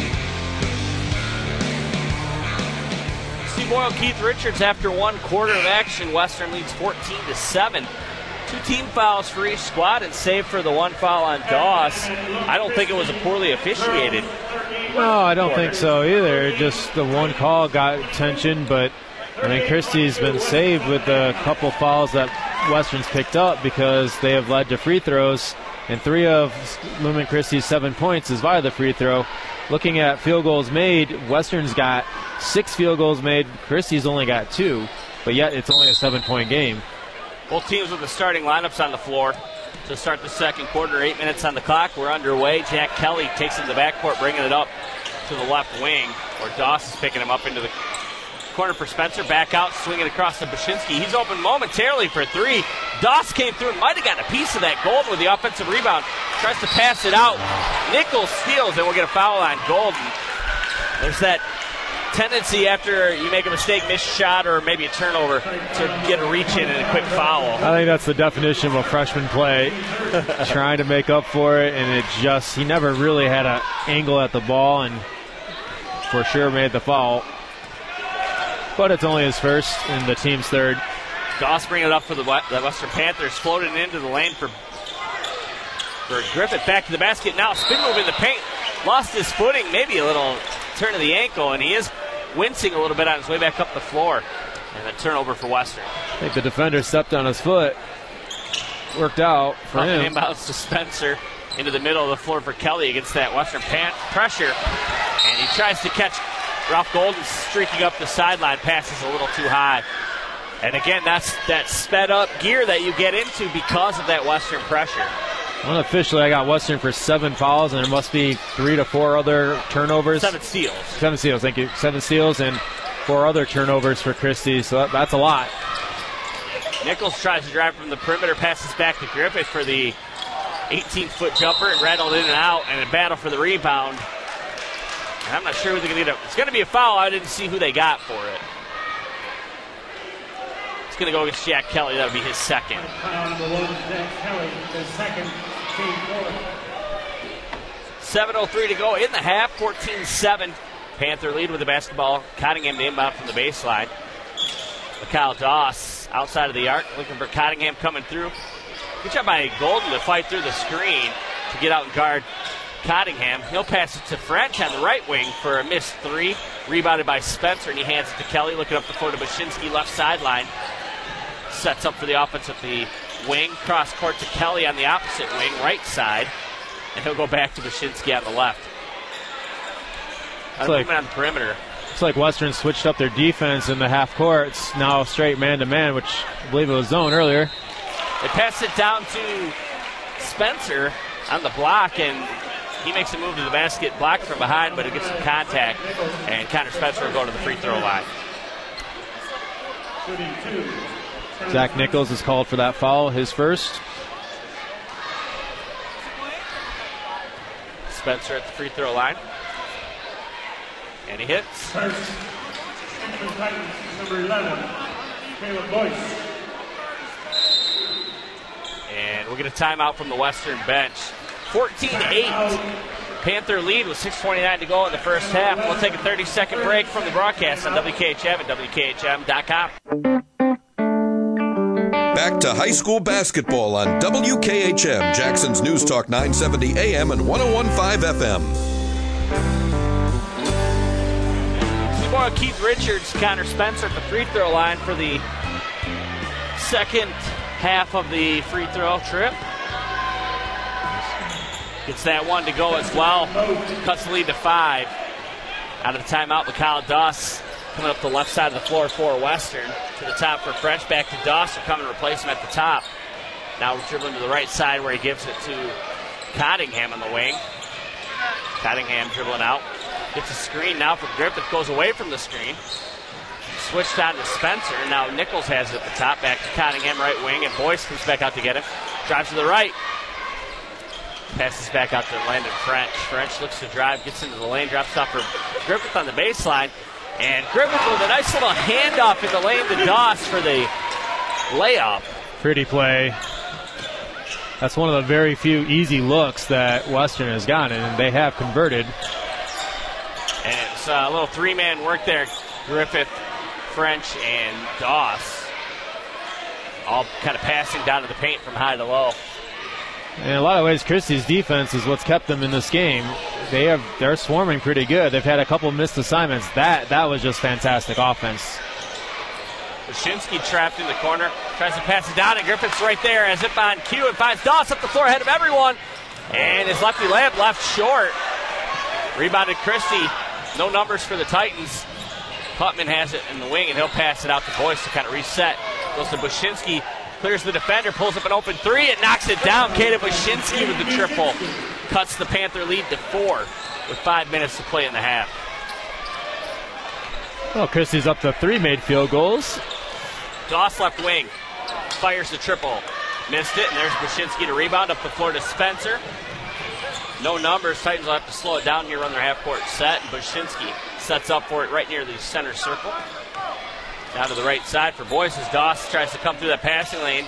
Speaker 3: Steve Boyle, Keith Richards after one quarter of action. Western leads 14-7. 2 team fouls for each squad, and save for the one foul on Doss. I don't think it was a poorly officiated.
Speaker 4: No, I don't think so either. Just the one call got attention, but I mean, Christie's been saved with a couple fouls that Western's picked up because they have led to free throws, and 3 of Lumen Christie's 7 points is via the free throw. Looking at field goals made, Western's got 6 field goals made. Christie's only got 2, but yet it's only a 7-point game.
Speaker 3: Both teams with the starting lineups on the floor to start the second quarter. 8 minutes on the clock. We're underway. Jack Kelly takes it to the backcourt, bringing it up to the left wing, where Doss is picking him up into the corner for Spencer. Back out, swinging across to Bushinsky. He's open momentarily for 3. Doss came through and might have gotten a piece of that. Golden with the offensive rebound. Tries to pass it out. Nichols steals, and we'll get a foul on Golden. There's that tendency after you make a mistake, miss shot, or maybe a turnover to get a reach in and a quick foul.
Speaker 4: I think that's the definition of a freshman play. Trying to make up for it, and he never really had an angle at the ball, and for sure made the foul. But it's only his first and the team's third.
Speaker 3: Doss bringing it up for the Western Panthers, floating into the lane for Griffith. Back to the basket now, spin move in the paint. Lost his footing, maybe a little turn of the ankle, and he is wincing a little bit on his way back up the floor. And a turnover for Western.
Speaker 4: I think the defender stepped on his foot. worked out for him.
Speaker 3: Inbounds to Spencer into the middle of the floor for Kelly against that Western pressure. And he tries to catch Ralph Golden streaking up the sideline. Passes a little too high. And again, that's that sped up gear that you get into because of that Western pressure.
Speaker 4: Unofficially, I got Western for 7 fouls, and there must be 3 to 4 other turnovers.
Speaker 3: 7 steals.
Speaker 4: 7 steals, thank you. 7 steals and 4 other turnovers for Christie, so that's a lot.
Speaker 3: Nichols tries to drive from the perimeter, passes back to Griffith for the 18-foot jumper, and rattled in and out, and a battle for the rebound. And I'm not sure who they're going to get. It's going to be a foul. I didn't see who they got for it. It's going to go against Jack Kelly. That'll be his second.
Speaker 5: Jack Kelly, the second, team fourth.
Speaker 3: 7:03 to go in the half. 14-7. Panther lead with the basketball. Cottingham to inbound from the baseline. Mikal Doss outside of the arc, looking for Cottingham coming through. Good job by Golden to fight through the screen to get out and guard Cottingham. He'll pass it to French on the right wing for a missed 3. Rebounded by Spencer, and he hands it to Kelly. Looking up the floor to Bashinsky, left sideline. Sets up for the offense at the wing. Cross court to Kelly on the opposite wing, right side. And he'll go back to Bashinsky on the left. On the perimeter.
Speaker 4: Looks like Western switched up their defense in the half courts. Now straight man-to-man, which I believe it was zone earlier.
Speaker 3: They pass it down to Spencer on the block, and he makes a move to the basket, blocked from behind, but it gets some contact, and Connor Spencer will go to the free throw line.
Speaker 4: Zach Nichols is called for that foul, his first.
Speaker 3: Spencer at the free throw line. And he hits.
Speaker 5: First, Central Titans, number 11, Caleb Boyce.
Speaker 3: And we'll get a timeout from the Western bench. 14-8. Panther lead with 6:29 to go in the first half. We'll take a 30-second break from the broadcast on WKHM and WKHM.com.
Speaker 1: Back to high school basketball on WKHM, Jackson's News Talk 970 AM and 101.5 FM.
Speaker 3: Keith Richards, Connor Spencer at the free throw line for the second half of the free throw trip. Gets that one to go as well. Cuts the lead to 5. Out of the timeout, Mikal Doss coming up the left side of the floor for Western. To the top for French, back to Doss, who coming to replace him at the top. Now we're dribbling to the right side where he gives it to Cottingham on the wing. Cottingham dribbling out. Gets a screen now for Griffith, goes away from the screen. Switched on to Spencer. Now Nichols has it at the top. Back to Cottingham, right wing, and Boyce comes back out to get him. Drives to the right. Passes back out to Landon French. French looks to drive, gets into the lane, drops off for Griffith on the baseline. And Griffith with a nice little handoff in the lane to Doss for the layup.
Speaker 4: Pretty play. That's one of the very few easy looks that Western has gotten, and they have converted.
Speaker 3: And it's a little 3-man work there. Griffith, French, and Doss. All kind of passing down to the paint from high to low.
Speaker 4: In a lot of ways, Christie's defense is what's kept them in this game. They're swarming pretty good. They've had a couple missed assignments. That was just fantastic offense.
Speaker 3: Bashinsky trapped in the corner. Tries to pass it down, and Griffith's right there as if on cue and finds Doss up the floor ahead of everyone. And his lefty layup left short. Rebounded Christie. No numbers for the Titans. Putman has it in the wing, and he'll pass it out to Boyce to kind of reset. Goes to Bashinsky. Clears the defender, pulls up an open 3, and knocks it down. Kata Bashinsky with the triple. Cuts the Panther lead to 4 with 5 minutes to play in the half.
Speaker 4: Well, Christie's up to 3 made field goals.
Speaker 3: Doss left wing. Fires the triple. Missed it, and there's Bashinsky to rebound up the floor to Spencer. No numbers. Titans will have to slow it down here, run their half-court set. And Bashinsky sets up for it right near the center circle. Down to the right side for Boyce as Doss tries to come through that passing lane.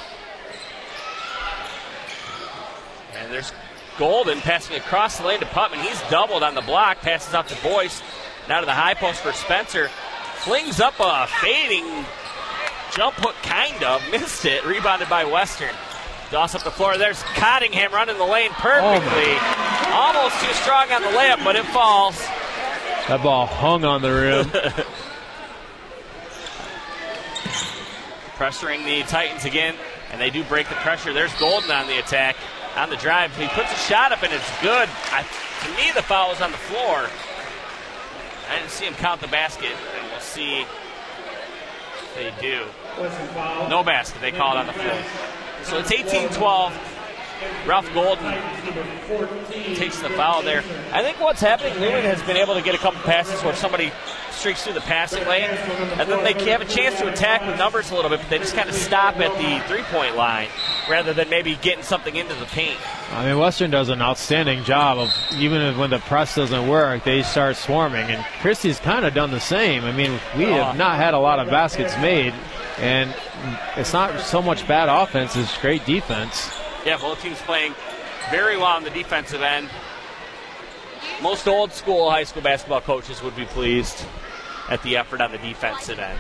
Speaker 3: And there's Golden passing across the lane to Putman. He's doubled on the block. Passes out to Boyce. Now to the high post for Spencer. Flings up a fading jump hook, kind of. Missed it. Rebounded by Western. Doss up the floor. There's Cottingham running the lane perfectly. Almost too strong on the layup, but it falls.
Speaker 4: That ball hung on the rim.
Speaker 3: Pressuring the Titans again And they do break the pressure. There's Golden on the attack, on the drive. He puts a shot up, and it's good. To me, the foul was on the floor. I didn't see him count the basket, and we'll see if they do. No basket. They call it on the floor. So it's 18-12. Ralph Golden takes the foul there. I think what's happening, Lumen has been able to get a couple passes where somebody streaks through the passing lane, and then they have a chance to attack with numbers a little bit, but they just kind of stop at the three-point line rather than maybe getting something into the paint.
Speaker 4: I mean, Western does an outstanding job of, even when the press doesn't work, they start swarming, and Christie's kind of done the same. I mean, we have not had a lot of baskets made, and it's not so much bad offense, it's great defense.
Speaker 3: Yeah, both teams playing very well on the defensive end. Most old school high school basketball coaches would be pleased at the effort on the defensive end.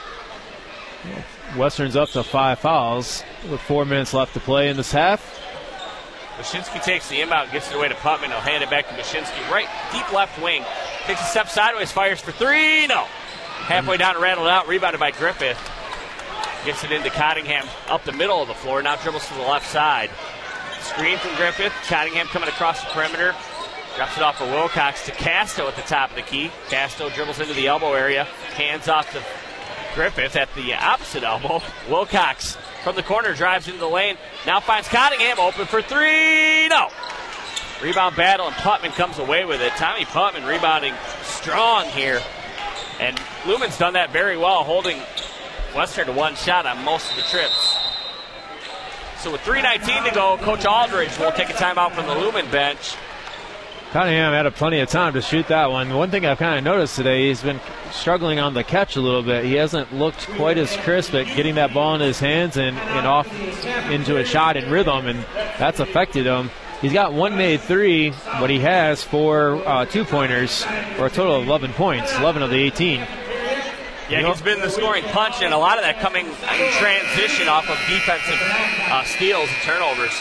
Speaker 4: Western's up to 5 fouls with 4 minutes left to play in this half.
Speaker 3: Wyszynski takes the inbound, gets it away to Putman. He'll hand it back to Wyszynski. Right, deep left wing. Takes a step sideways, fires for three. No. Halfway down, rattled out, rebounded by Griffith. Gets it into Cottingham up the middle of the floor. Now dribbles to the left side. Screen from Griffith. Cottingham coming across the perimeter. Drops it off for Wilcox to Casto at the top of the key. Casto dribbles into the elbow area. Hands off to Griffith at the opposite elbow. Wilcox from the corner drives into the lane. Now finds Cottingham open for three. No. Rebound battle, and Putman comes away with it. Tommy Putman rebounding strong here. And Lumen's done that very well, holding Western to one shot on most of the trips. So with 3:19 to go, Coach Aldridge will take a timeout from the Lumen bench.
Speaker 4: Cottingham had plenty of time to shoot that one. One thing I've kind of noticed today, he's been struggling on the catch a little bit. He hasn't looked quite as crisp at getting that ball in his hands and off into a shot in rhythm, and that's affected him. He's got one made three, but he has 4 two-pointers for a total of 11 points, 11 of the 18.
Speaker 3: Yeah, he's been the scoring punch, and a lot of that coming in transition off of defensive steals and turnovers.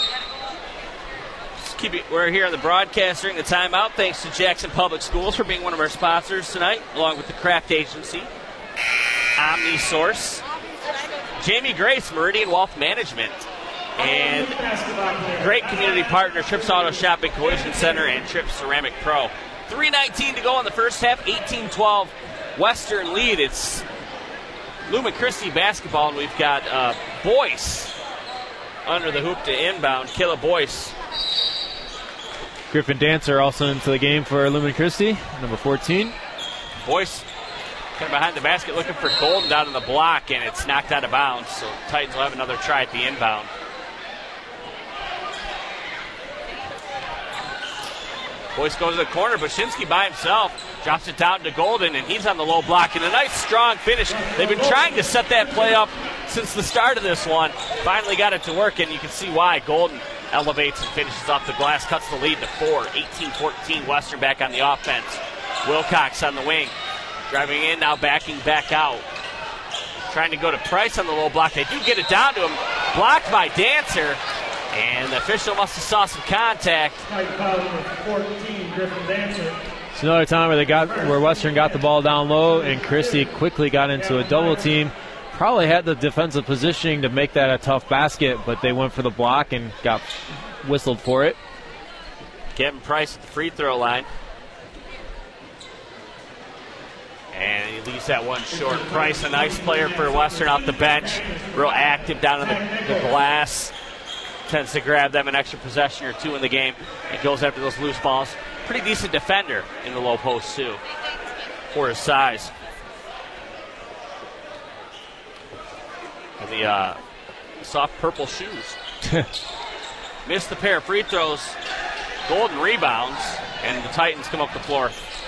Speaker 3: We're here on the broadcast during the timeout. Thanks to Jackson Public Schools for being one of our sponsors tonight, along with the Craft Agency, OmniSource, Jamie Grace, Meridian Wealth Management, and great community partner, Trips Auto Shopping Collision Center and Trips Ceramic Pro. 3:19 to go in the first half, 18-12 Western lead. It's Lumen Christi basketball, and we've got Boyce under the hoop to inbound. Kayla Boyce.
Speaker 4: Griffin Dancer also into the game for Lumen Christi, number 14.
Speaker 3: Boyce kind of behind the basket looking for Golden down in the block, and it's knocked out of bounds. So Titans will have another try at the inbound. Boyce goes to the corner, but Wyszynski by himself drops it down to Golden, and he's on the low block. And a nice, strong finish. They've been trying to set that play up since the start of this one. Finally got it to work, and you can see why. Golden elevates and finishes off the glass, cuts the lead to 4. 18-14, Western back on the offense. Wilcox on the wing. Driving in, now backing back out. Trying to go to Price on the low block. They do get it down to him. Blocked by Dancer. And the official must have saw some contact.
Speaker 4: It's another time where Western got the ball down low, and Christie quickly got into a double team. Probably had the defensive positioning to make that a tough basket, but they went for the block and got whistled for it.
Speaker 3: Kevin Price at the free throw line. And he leaves that one short. Price, a nice player for Western off the bench. Real active down on the glass. Tends to grab them an extra possession or two in the game. And goes after those loose balls. Pretty decent defender in the low post, too, for his size. And the soft purple shoes. Missed the pair of free throws. Golden rebounds. And the Titans come up the floor.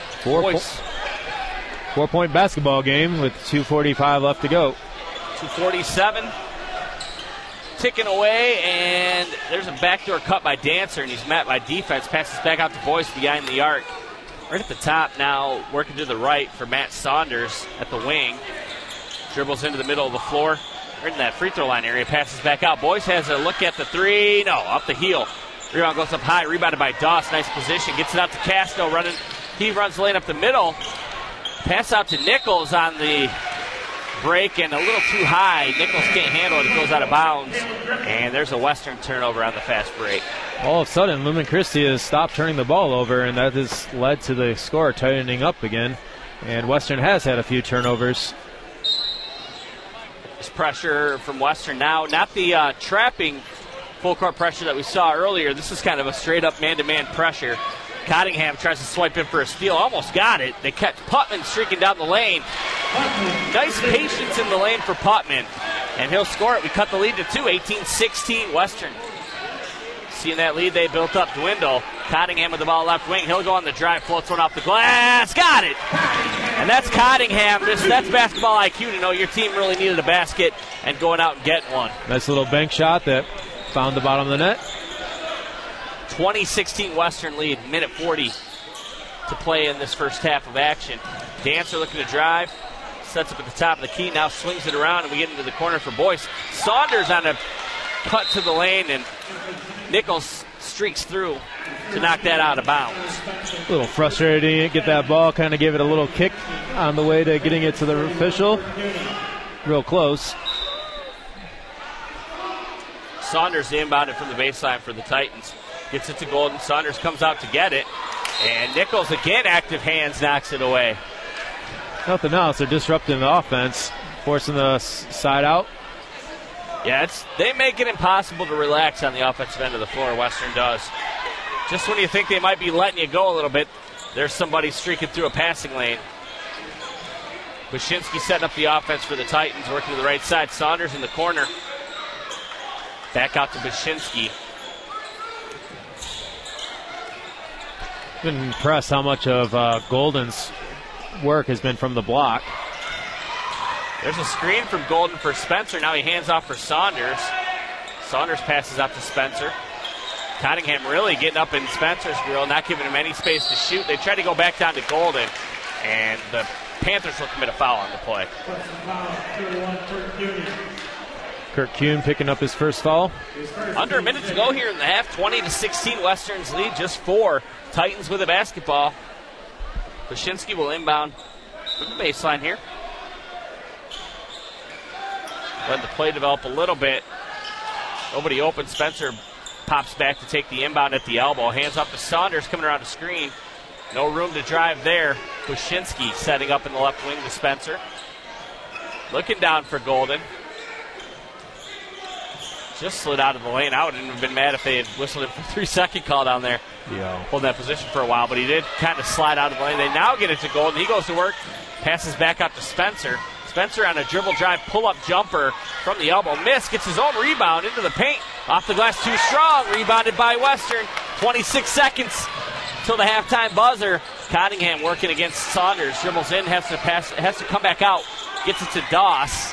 Speaker 4: 4-point basketball game with 2:45 left to go.
Speaker 3: 2:47. Ticking away, and there's a backdoor cut by Dancer, and he's met by defense. Passes back out to Boyce behind the arc. Right at the top now, working to the right for Matt Saunders at the wing. Dribbles into the middle of the floor. Right in that free throw line area. Passes back out. Boyce has a look at the three. No, up the heel. Rebound goes up high. Rebounded by Doss. Nice position. Gets it out to Castro running. He runs the lane up the middle. Pass out to Nichols on the break and a little too high. Nichols can't handle it. It goes out of bounds. And there's a Western turnover on the fast break.
Speaker 4: All of a sudden, Lumen Christi has stopped turning the ball over, and that has led to the score tightening up again. And Western has had a few turnovers.
Speaker 3: There's pressure from Western now. Not the trapping full court pressure that we saw earlier. This is kind of a straight-up man-to-man pressure. Cottingham tries to swipe in for a steal. Almost got it. They catch Putman streaking down the lane. Nice patience in the lane for Putman. And he'll score it. We cut the lead to 2, 18-16 Western. Seeing that lead they built up dwindle. Cottingham with the ball left wing. He'll go on the drive, floats one off the glass. Got it! And that's Cottingham. That's basketball IQ to know your team really needed a basket and going out and getting one.
Speaker 4: Nice little bank shot that found the bottom of the net.
Speaker 3: 2016 Western lead, minute 40 to play in this first half of action. Dancer looking to drive, sets up at the top of the key, now swings it around, and we get into the corner for Boyce. Saunders on a cut to the lane, and Nichols streaks through to knock that out of bounds.
Speaker 4: A little frustrating, get that ball, kind of gave it a little kick on the way to getting it to the official. Real close.
Speaker 3: Saunders inbounded from the baseline for the Titans. Gets it to Golden. Saunders comes out to get it. And Nichols, again, active hands, knocks it away.
Speaker 4: Nothing else. They're disrupting the offense, forcing the side out.
Speaker 3: Yeah, they make it impossible to relax on the offensive end of the floor, Western does. Just when you think they might be letting you go a little bit, there's somebody streaking through a passing lane. Wyszynski setting up the offense for the Titans, working to the right side. Saunders in the corner. Back out to Wyszynski.
Speaker 4: Been impressed how much of Golden's work has been from the block.
Speaker 3: There's a screen from Golden for Spencer. Now he hands off for Saunders. Saunders passes out to Spencer. Cottingham really getting up in Spencer's grill, not giving him any space to shoot. They try to go back down to Golden, and the Panthers will commit a foul on the play.
Speaker 4: Kirk Kuhn picking up his first foul.
Speaker 3: Under a minute to go here in the half. 20-16 Western's lead, just 4. Titans with a basketball. Wyszynski will inbound from the baseline here. Let the play develop a little bit. Nobody open. Spencer pops back to take the inbound at the elbow. Hands off to Saunders coming around the screen. No room to drive there. Wyszynski setting up in the left wing to Spencer. Looking down for Golden. Just slid out of the lane. I wouldn't have been mad if they had whistled it for a 3-second call down there.
Speaker 4: Yeah.
Speaker 3: Holding that position for a while, but he did kind of slide out of the lane. They now get it to Golden. He goes to work, passes back out to Spencer. Spencer on a dribble drive, pull-up jumper from the elbow. Miss, gets his own rebound into the paint. Off the glass, too strong. Rebounded by Western. 26 seconds till the halftime buzzer. Cottingham working against Saunders. Dribbles in, has to come back out. Gets it to Doss.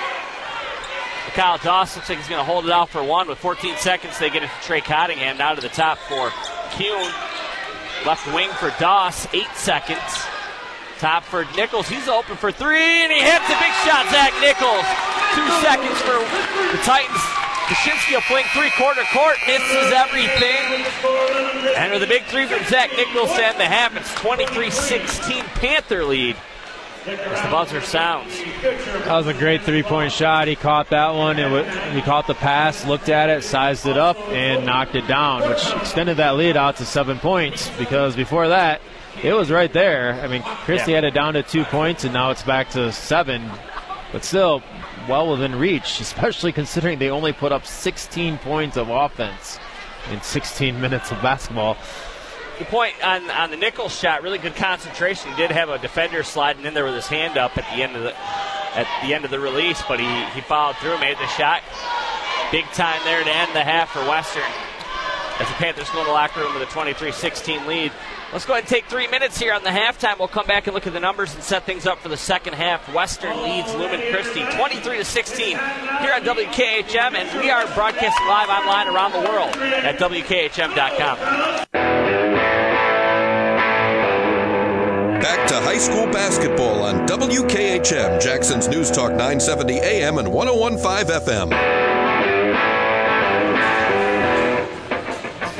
Speaker 3: Kyle Doss looks like he's going to hold it out for one. With 14 seconds, they get it to Trey Cottingham. Now to the top for Kuhn. Left wing for Doss, 8 seconds. Top for Nichols. He's open for 3, and he hits a big shot. Zach Nichols. 2 seconds for the Titans. Wyszynski will fling three-quarter court. Misses everything. And with a big 3 from Zach Nichols to end the half, it's 23-16 Panther lead. As the buzzer sounds.
Speaker 4: That was a great three-point shot. He caught that one. He caught the pass, looked at it, sized it up, and knocked it down, which extended that lead out to 7 points, because before that, it was right there. I mean, Christie had it down to 2 points, and now it's back to 7. But still, well within reach, especially considering they only put up 16 points of offense in 16 minutes of basketball.
Speaker 3: The point on the Nichols shot, really good concentration. He did have a defender sliding in there with his hand up at the end of the release, but he followed through, made the shot. Big time there to end the half for Western. As the Panthers go in the locker room with a 23-16 lead. Let's go ahead and take 3 minutes here on the halftime. We'll come back and look at the numbers and set things up for the second half. Western leads Lumen Christi 23-16 here on WKHM, and we are broadcasting live online around the world at WKHM.com.
Speaker 1: Back to high school basketball on WKHM, Jackson's News Talk 970 AM and 101.5 FM.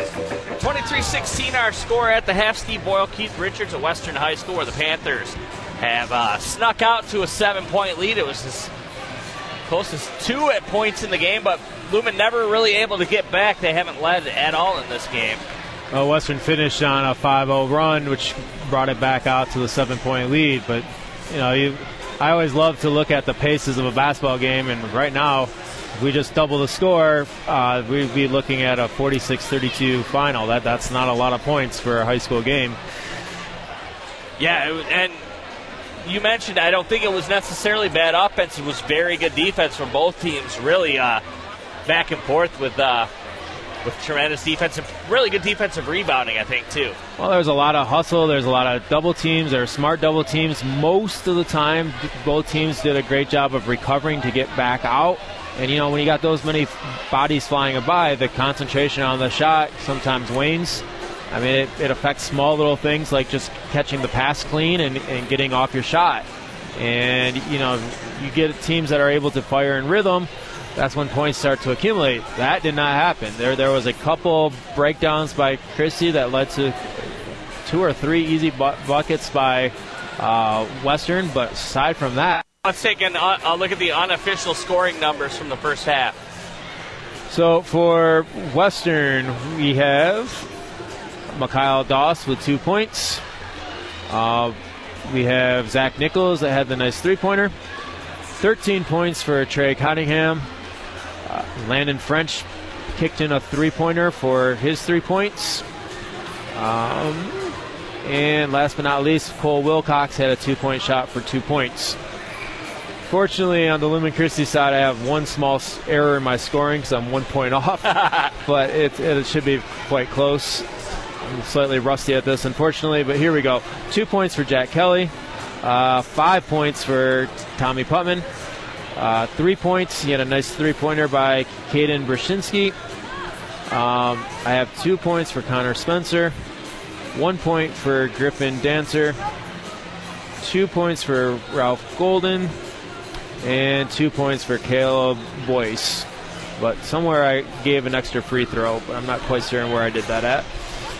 Speaker 1: 23-16
Speaker 3: our score at the half. Steve Boyle, Keith Richards at Western High School, where the Panthers have snuck out to a 7-point lead. It was as close as 2 at points in the game, but Lumen never really able to get back. They haven't led at all in this game.
Speaker 4: Well, Western finished on a 5-0 run, which brought it back out to the 7-point lead. But, I always love to look at the paces of a basketball game, and right now, if we just double the score, we'd be looking at a 46-32 final. That's not a lot of points for a high school game.
Speaker 3: Yeah, and you mentioned, I don't think it was necessarily bad offense. It was very good defense from both teams, really back and forth with tremendous defense and really good defensive rebounding, I think, too.
Speaker 4: Well, there's a lot of hustle. There's a lot of double teams. There are smart double teams. Most of the time, both teams did a great job of recovering to get back out. And, when you got those many bodies flying by, the concentration on the shot sometimes wanes. I mean, it affects small little things like just catching the pass clean and getting off your shot. And, you get teams that are able to fire in rhythm, that's when points start to accumulate. That did not happen. There was a couple breakdowns by Christie that led to 2 or 3 easy buckets by Western, but aside from that.
Speaker 3: Let's take a look at the unofficial scoring numbers from the first half.
Speaker 4: So for Western, we have Mikhail Doss with 2 points. We have Zach Nichols that had the nice 3-pointer. 13 points for Trey Cottingham. Landon French kicked in a 3-pointer for his 3 points. And last but not least, Cole Wilcox had a 2-point shot for 2 points. Fortunately, on the Lumen Christie side, I have one small error in my scoring because I'm 1 point off. But it should be quite close. I'm slightly rusty at this, unfortunately, but here we go. 2 points for Jack Kelly. 5 points for Tommy Putman. 3 points. He had a nice 3-pointer by Caden Brzezinski. I have 2 points for Connor Spencer. 1 point for Griffin Dancer. 2 points for Ralph Golden. And 2 points for Caleb Boyce. But somewhere I gave an extra free throw, but I'm not quite certain where I did that at.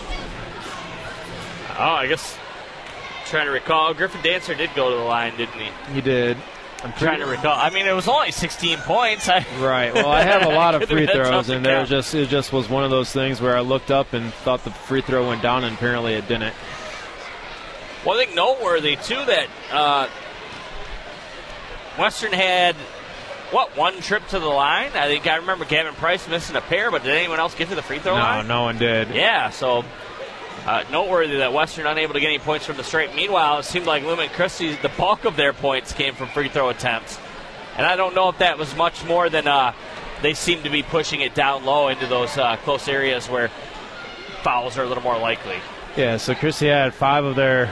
Speaker 3: Oh, I guess trying to recall. Griffin Dancer did go to the line, didn't he?
Speaker 4: He did.
Speaker 3: I'm trying to recall. I mean, it was only 16 points.
Speaker 4: Right. Well, I have a lot of free throws, and it just was one of those things where I looked up and thought the free throw went down, and apparently it didn't.
Speaker 3: Well, I think noteworthy, too, that Western had, one trip to the line? I remember Gavin Price missing a pair, but did anyone else get to the free throw line?
Speaker 4: No, no one did.
Speaker 3: Yeah, so noteworthy that Western unable to get any points from the stripe. Meanwhile, it seemed like Lumen Christie, the bulk of their points came from free throw attempts. And I don't know if that was much more than they seemed to be pushing it down low into those close areas where fouls are a little more likely.
Speaker 4: Yeah, so Christie had 5 of their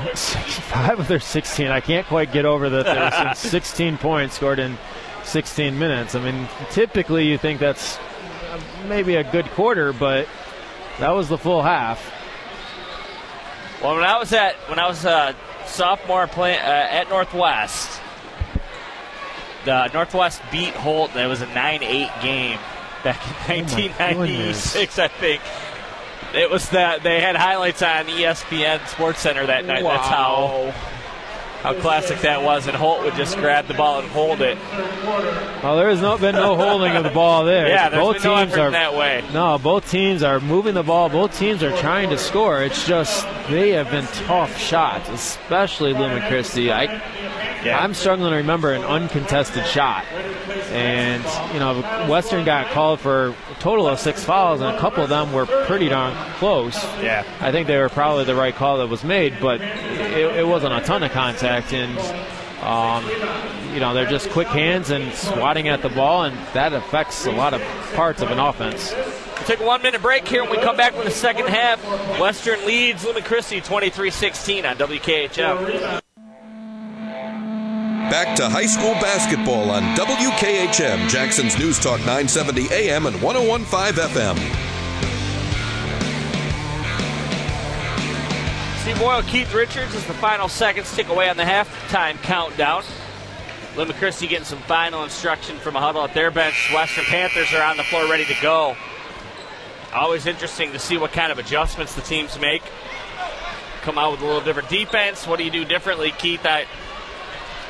Speaker 4: 16. I can't quite get over that there was 16 points scored in 16 minutes. I mean, typically you think that's maybe a good quarter, but that was the full half.
Speaker 3: Well, when I was a sophomore playing at Northwest, the Northwest beat Holt. It was a 9-8 game back in 1996, I think. It was that they had highlights on ESPN Sports Center that night.
Speaker 4: Wow.
Speaker 3: That's how classic that was, and Holt would just grab the ball and hold it.
Speaker 4: Well, there has been no holding of the ball there.
Speaker 3: Yeah, there's been no effort that way.
Speaker 4: No, both teams are moving the ball. Both teams are trying to score. It's just they have been tough shots, especially Lumen Christie. I'm struggling to remember an uncontested shot. And, Western got called for a total of 6 fouls, and a couple of them were pretty darn close.
Speaker 3: Yeah.
Speaker 4: I think they were probably the right call that was made, but it wasn't a ton of contact. And, they're just quick hands and swatting at the ball, and that affects a lot of parts of an offense.
Speaker 3: We'll take a 1-minute break here. When we come back with the second half, Western leads Lumen Christie 23-16 on WKHM.
Speaker 1: Back to high school basketball on WKHM, Jackson's News Talk 970 AM and 101.5 FM.
Speaker 3: Steve Boyle, Keith Richards as the final seconds tick away on the halftime countdown. Lumen Christie getting some final instruction from a huddle at their bench. Western Panthers are on the floor ready to go. Always interesting to see what kind of adjustments the teams make. Come out with a little different defense. What do you do differently, Keith?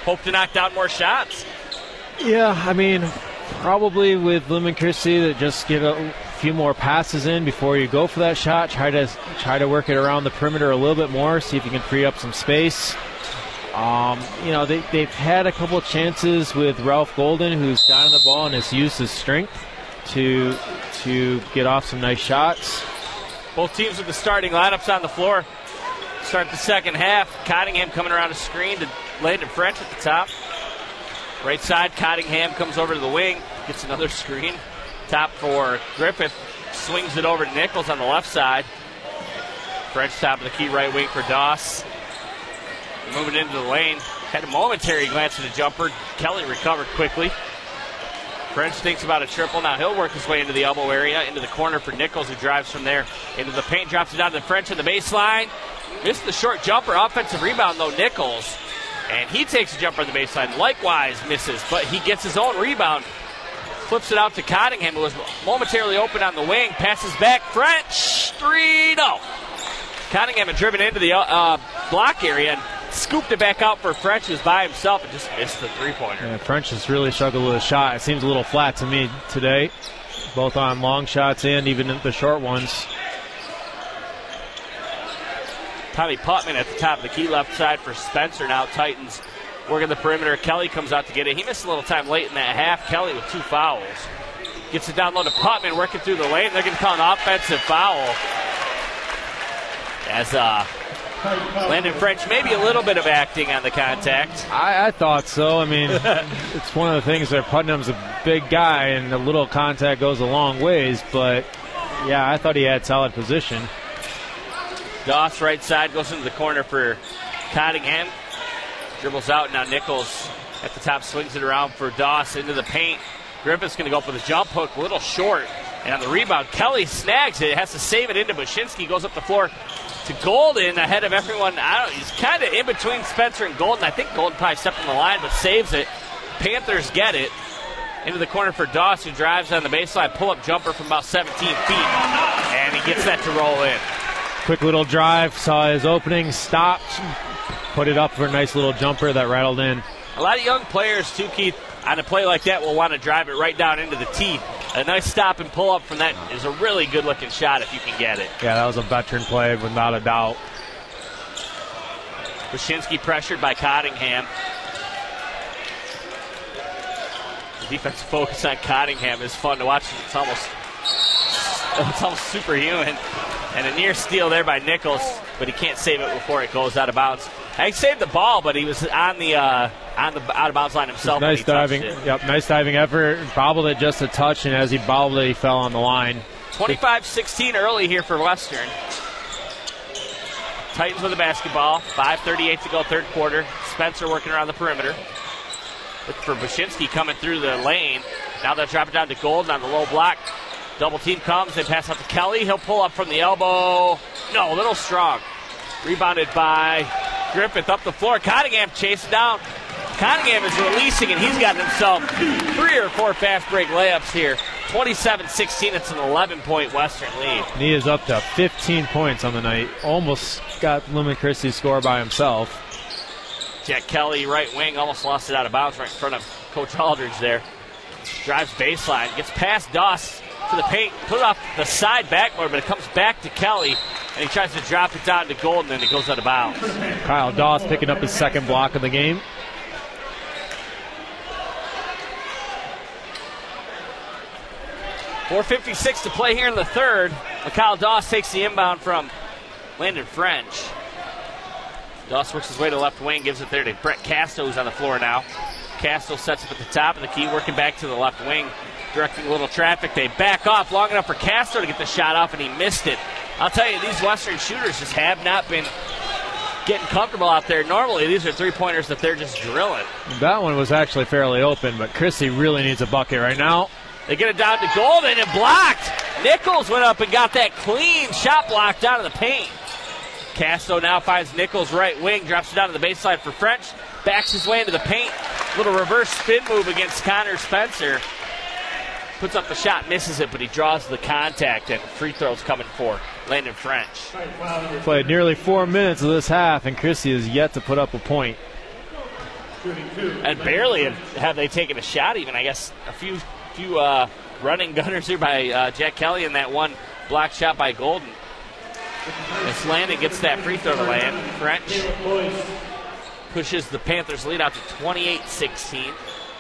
Speaker 3: hope to knock down more shots.
Speaker 4: Yeah, I mean, probably with Lumen Christie that just get a few more passes in before you go for that shot. Try to work it around the perimeter a little bit more, see if you can free up some space. They've had a couple of chances with Ralph Golden, who's gotten the ball and has used his strength to get off some nice shots.
Speaker 3: Both teams with the starting lineups on the floor. Start the second half. Cottingham coming around a screen to Landon French at the top. Right side, Cottingham comes over to the wing, gets another screen. Top for Griffith, swings it over to Nichols on the left side. French top of the key right wing for Doss. Moving into the lane. Had a momentary glance at the jumper. Kelly recovered quickly. French thinks about a triple. Now he'll work his way into the elbow area, into the corner for Nichols, who drives from there into the paint, drops it down to French on the baseline. Missed the short jumper. Offensive rebound, though, Nichols. And he takes a jumper on the baseline. Likewise misses, but he gets his own rebound. Flips it out to Cottingham, who was momentarily open on the wing. Passes back. French. 3-0. Cottingham had driven into the block area and scooped it back out for French, who's by himself, and just missed the three-pointer.
Speaker 4: Yeah, French has really struggled with a shot. It seems a little flat to me today, both on long shots and even the short ones.
Speaker 3: Tommy Putman at the top of the key, left side for Spencer. Now Titans working the perimeter. Kelly comes out to get it. He missed a little time late in that half. Kelly with 2 fouls. Gets it down low to Putman, working through the lane. They're going to call an offensive foul. As Landon French, maybe a little bit of acting on the contact.
Speaker 4: I thought so. I mean, it's one of the things that Putnam's a big guy, and a little contact goes a long ways. But, yeah, I thought he had solid position.
Speaker 3: Doss right side goes into the corner for Cottingham. Dribbles out. Now Nichols at the top swings it around for Doss into the paint. Griffith's going to go up with a jump hook, a little short. And on the rebound, Kelly snags it. Has to save it into Bushinsky. Goes up the floor to Golden ahead of everyone. He's kind of in between Spencer and Golden. I think Golden probably stepped on the line, but saves it. Panthers get it. Into the corner for Doss, who drives on the baseline. Pull-up jumper from about 17 feet. And he gets that to roll in.
Speaker 4: Quick little drive. Saw his opening. Stopped. Put it up for a nice little jumper that rattled in.
Speaker 3: A lot of young players, too, Keith, on a play like that will want to drive it right down into the teeth. A nice stop and pull up from that is a really good-looking shot if you can get it.
Speaker 4: Yeah, that was a veteran play without a doubt.
Speaker 3: Bushinsky pressured by Cottingham. The defensive focus on Cottingham is fun to watch. It's almost superhuman. And a near steal there by Nichols, but he can't save it before it goes out of bounds. He saved the ball, but he was on the out of bounds line himself.
Speaker 4: Nice diving. Yep, nice diving effort. Bobbled it just a touch, and as he bobbled it, he fell on the line.
Speaker 3: 25-16 early here for Western. Titans with the basketball. 5:38 to go, third quarter. Spencer working around the perimeter. Looking for Bushinsky coming through the lane. Now they'll drop it down to Golden on the low block. Double team comes. They pass out to Kelly. He'll pull up from the elbow. No, a little strong. Rebounded by Griffith up the floor. Cottingham chasing down. Cottingham is releasing, and he's got himself 3 or 4 fast break layups here. 27-16. It's an 11-point Western lead.
Speaker 4: And he is up to 15 points on the night. Almost got Lumen Christie's score by himself.
Speaker 3: Jack Kelly, right wing, almost lost it out of bounds right in front of Coach Aldridge there. Drives baseline. Gets past Doss to the paint. Put it off the side backboard, but it comes back to Kelly. And he tries to drop it down to Golden, and it goes out of bounds.
Speaker 4: Kyle Doss picking up his second block of the game.
Speaker 3: .456 to play here in the third. Kyle Doss takes the inbound from Landon French. Doss works his way to the left wing, gives it there to Brett Casto, who's on the floor now. Casto sets up at the top of the key, working back to the left wing, directing a little traffic. They back off long enough for Casto to get the shot off, and he missed it. I'll tell you, these Western shooters just have not been getting comfortable out there. Normally, these are three-pointers that they're just drilling.
Speaker 4: That one was actually fairly open, but Christie really needs a bucket right now.
Speaker 3: They get it down to Golden and blocked. Nichols went up and got that clean shot block down to the paint. Casto now finds Nichols right wing, drops it down to the baseline for French, backs his way into the paint. Little reverse spin move against Connor Spencer. Puts up the shot, misses it, but he draws the contact, and free throws coming for Landon French.
Speaker 4: Played nearly 4 minutes of this half, and Christie has yet to put up a point.
Speaker 5: shooting 2.
Speaker 3: And barely have they taken a shot even. I guess a few running gunners here by Jack Kelly and that one block shot by Golden. As Landon gets that free throw to land, French pushes the Panthers' lead out to 28-16.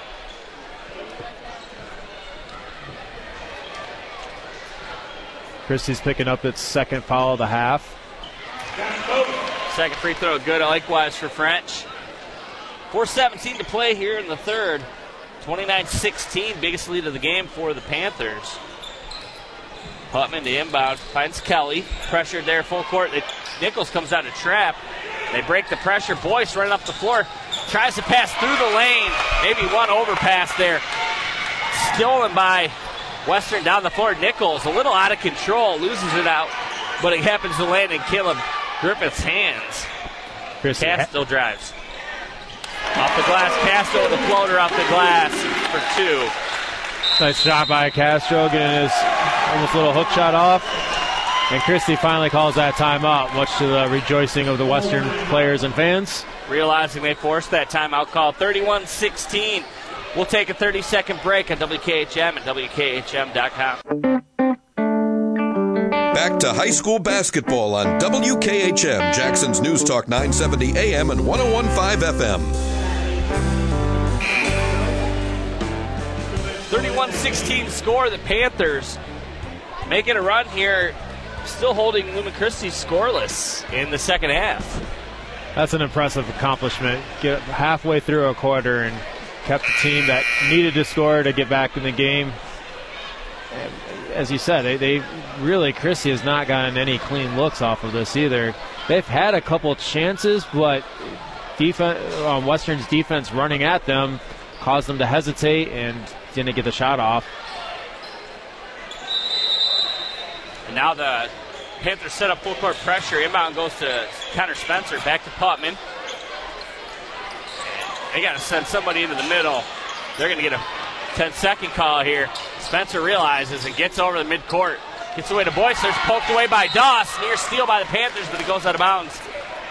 Speaker 4: Christie's picking up its second foul of the half.
Speaker 3: Second free throw good likewise for French. 4:17 to play here in the third. 29-16, biggest lead of the game for the Panthers. Putman to inbound, finds Kelly. Pressured there, full court. Nichols comes out to trap. They break the pressure. Boyce running up the floor. Tries to pass through the lane. Maybe one overpass there. Stolen by Western down the floor. Nichols a little out of control. Loses it out. But it happens to land in Caleb Griffith's hands. Castro drives. Off the glass. Castro with a floater off the glass for 2.
Speaker 4: Nice shot by Castro, getting his almost little hook shot off. And Christie finally calls that timeout, much to the rejoicing of the Western players and fans.
Speaker 3: Realizing they forced that timeout call. 31-16. We'll take a 30-second break on WKHM and WKHM.com.
Speaker 1: Back to high school basketball on WKHM, Jackson's News Talk 970 AM and 101.5 FM.
Speaker 3: 31-16 score. The Panthers making a run here, still holding Lumen Christi scoreless in the second half.
Speaker 4: That's an impressive accomplishment. Get halfway through a quarter and kept the team that needed to score to get back in the game. And as you said, they really, Christie has not gotten any clean looks off of this either. They've had a couple chances, but Western's defense running at them caused them to hesitate and didn't get the shot off.
Speaker 3: And now the Panthers set up full court pressure. Inbound goes to Connor Spencer. Back to Putman. They got to send somebody into the middle. They're going to get a 10-second call here. Spencer realizes and gets over the midcourt. Gets away to Boyce. There's poked away by Doss. Near steal by the Panthers, but it goes out of bounds.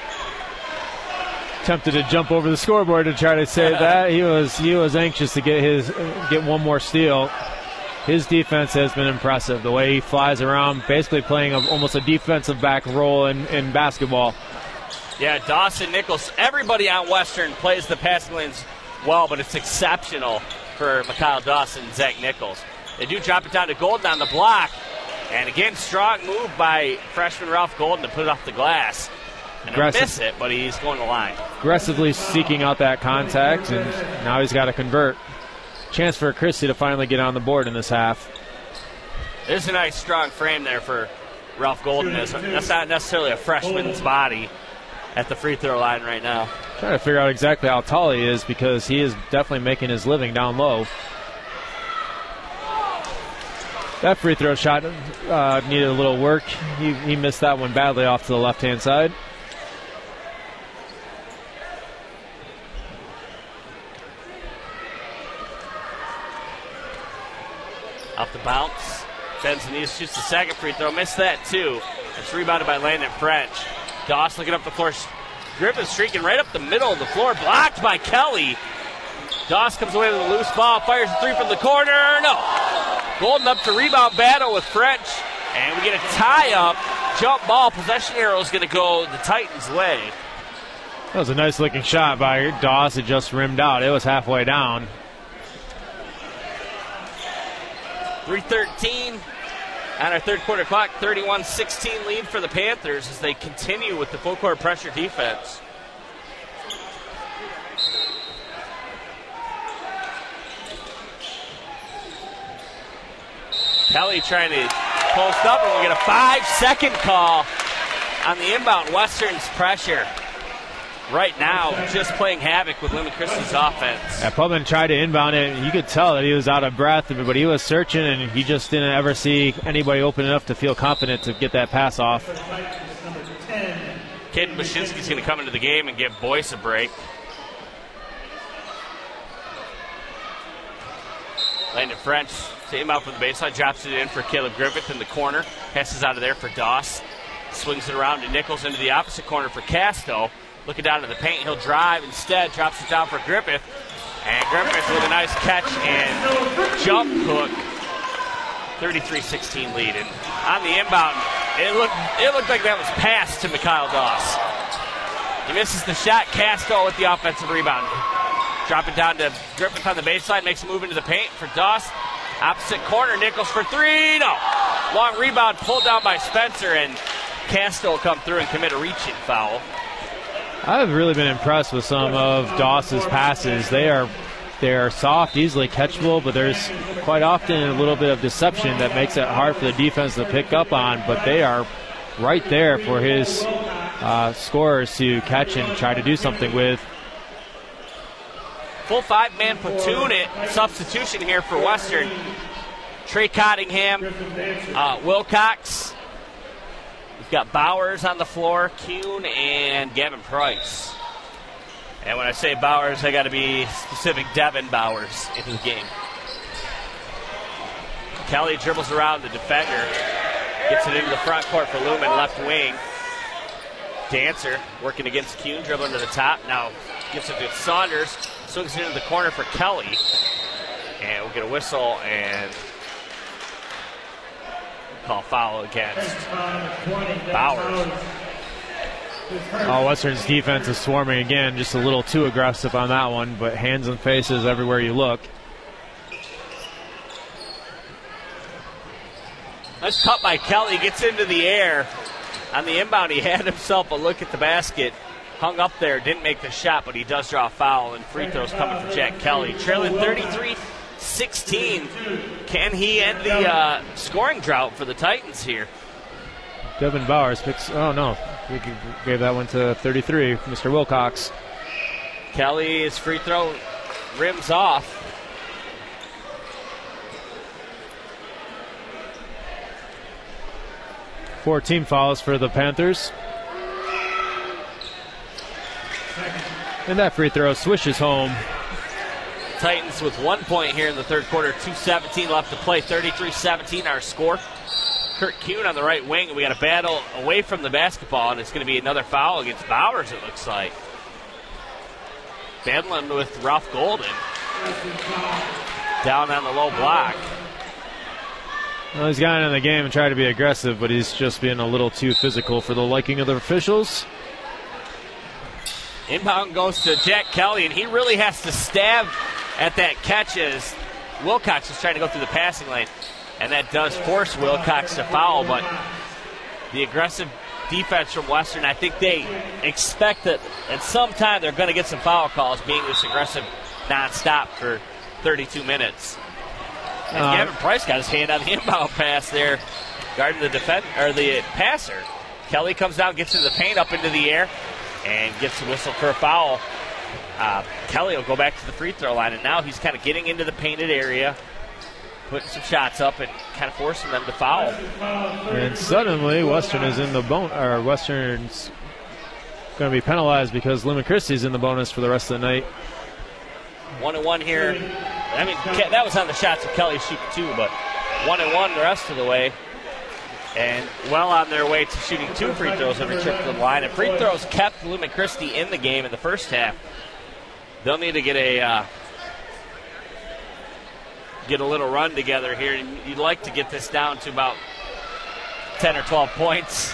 Speaker 4: Tempted to jump over the scoreboard to try to say that. He was anxious to get one more steal. His defense has been impressive. The way he flies around, basically playing almost a defensive back role in basketball.
Speaker 3: Yeah, Dawson, Nichols, everybody on Western plays the passing lanes well, but it's exceptional for Mikhail Dawson and Zach Nichols. They do drop it down to Golden on the block. And again, strong move by freshman Ralph Golden to put it off the glass. And he'll miss it, but he's going to the line.
Speaker 4: Aggressively seeking out that contact, and now he's got to convert. Chance for Christie to finally get on the board in this half.
Speaker 3: There's a nice strong frame there for Ralph Golden. That's not necessarily a freshman's body at the free throw line right now.
Speaker 4: Trying to figure out exactly how tall he is because he is definitely making his living down low. That free throw shot needed a little work. He missed that one badly off to the left-hand side.
Speaker 3: Off the bounce. Bends the knees, shoots the second free throw. Missed that too. It's rebounded by Landon French. Doss looking up the floor. Griffin streaking right up the middle of the floor. Blocked by Kelly. Doss comes away with a loose ball. Fires a three from the corner. No. Golden up to rebound battle with French. And we get a tie-up. Jump ball. Possession arrow is going to go the Titans' way.
Speaker 4: That was a nice looking shot by Doss. It just rimmed out. It was halfway down.
Speaker 3: 3:13 on our third quarter clock. 31-16 lead for the Panthers as they continue with the full court pressure defense. Kelly trying to post up, and we get a 5-second call on the inbound. Western's pressure right now just playing havoc with Lumen Christi's offense.
Speaker 4: Yeah, Putman tried to inbound it, and you could tell that he was out of breath, but he was searching, and he just didn't ever see anybody open enough to feel confident to get that pass off.
Speaker 3: Caden Bashinsky's going to come into the game and give Boyce a break. Landon French, same out from the baseline, drops it in for Caleb Griffith in the corner. Passes out of there for Doss. Swings it around to Nichols into the opposite corner for Casto. Looking down to the paint, he'll drive instead, drops it down for Griffith. And Griffith with a nice catch and jump hook. 33-16 lead. And on the inbound, it looked like that was passed to Mikhail Doss. He misses the shot. Castro with the offensive rebound. Drop it down to Griffith on the baseline, makes a move into the paint for Doss. Opposite corner, Nichols for three. No. Long rebound pulled down by Spencer, and Castro will come through and commit a reaching foul.
Speaker 4: I've really been impressed with some of Doss's passes. They are soft, easily catchable, but there's quite often a little bit of deception that makes it hard for the defense to pick up on, but they are right there for his scorers to catch and try to do something with.
Speaker 3: Full five-man platoon substitution here for Western. Trey Cottingham, Wilcox. We've got Bowers on the floor, Kuhn, and Gavin Price. And when I say Bowers, I got to be specific. Devin Bowers into the game. Kelly dribbles around the defender, gets it into the front court for Lumen, left wing. Dancer working against Kuhn, dribbling to the top. Now gives it to Saunders, swings it into the corner for Kelly. And we'll get a whistle and call foul against Bowers.
Speaker 4: Oh, Western's defense is swarming again, just a little too aggressive on that one, but hands and faces everywhere you look.
Speaker 3: Nice cut by Kelly, gets into the air. On the inbound, he had himself a look at the basket, hung up there, didn't make the shot, but he does draw a foul, and free throws coming from Jack Kelly. Trailing 33-16. Can he end the scoring drought for the Titans here?
Speaker 4: Devin Bowers picks, oh no, we gave that one to 33, Mr. Wilcox.
Speaker 3: Kelly's free throw rims off.
Speaker 4: Four team fouls for the Panthers. And that free throw swishes home.
Speaker 3: Titans with 1 point here in the third quarter, 2:17 left to play, 33-17 our score. Kurt Kuhn on the right wing, and we got a battle away from the basketball, and it's going to be another foul against Bowers, it looks like. Battling with Ralph Golden. Down on the low block.
Speaker 4: Well, he's gotten in the game and tried to be aggressive, but he's just been a little too physical for the liking of the officials.
Speaker 3: Inbound goes to Jack Kelly, and he really has to stab at that catch as Wilcox is trying to go through the passing lane. And that does force Wilcox to foul, but the aggressive defense from Western, I think they expect that at some time they're going to get some foul calls, being this aggressive nonstop for 32 minutes. And Gavin Price got his hand on the inbound pass there, guarding the the passer. Kelly comes down, gets into the paint, up into the air, and gets a whistle for a foul. Kelly will go back to the free throw line, and now he's kind of getting into the painted area, putting some shots up and kind of forcing them to foul.
Speaker 4: And suddenly Western is in the Western's going to be penalized because Lumen Christie's in the bonus for the rest of the night.
Speaker 3: 1-1 here. I mean, that was on the shots of Kelly shooting too, but 1-1 the rest of the way. And well on their way to shooting two free throws every trip to the line. And free throws kept Lumen Christie in the game in the first half. They'll need to get a little run together here. You'd like to get this down to about 10 or 12 points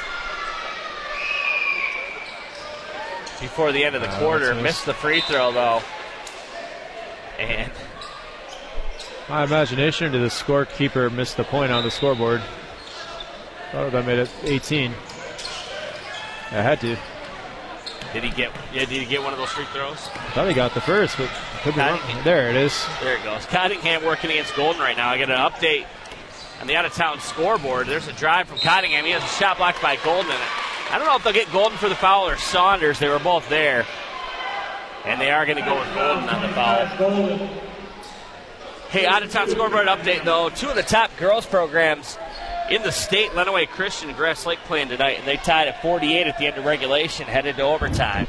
Speaker 3: before the end of the quarter. Missed the free throw, though. And
Speaker 4: my imagination to the scorekeeper missed the point on the scoreboard. Oh, that made it 18. I had to.
Speaker 3: Did he get one of those free throws?
Speaker 4: I thought he got the first, but could be wrong. There it is.
Speaker 3: There it goes. Cottingham working against Golden right now. I get an update on the out-of-town scoreboard. There's a drive from Cottingham. He has a shot blocked by Golden. I don't know if they'll get Golden for the foul or Saunders. They were both there. And they are going to go with Golden on the foul. Hey, out-of-town scoreboard update, though. Two of the top girls programs in the state, Lenawee Christian and Grass Lake, playing tonight, and they tied at 48 at the end of regulation, headed to overtime.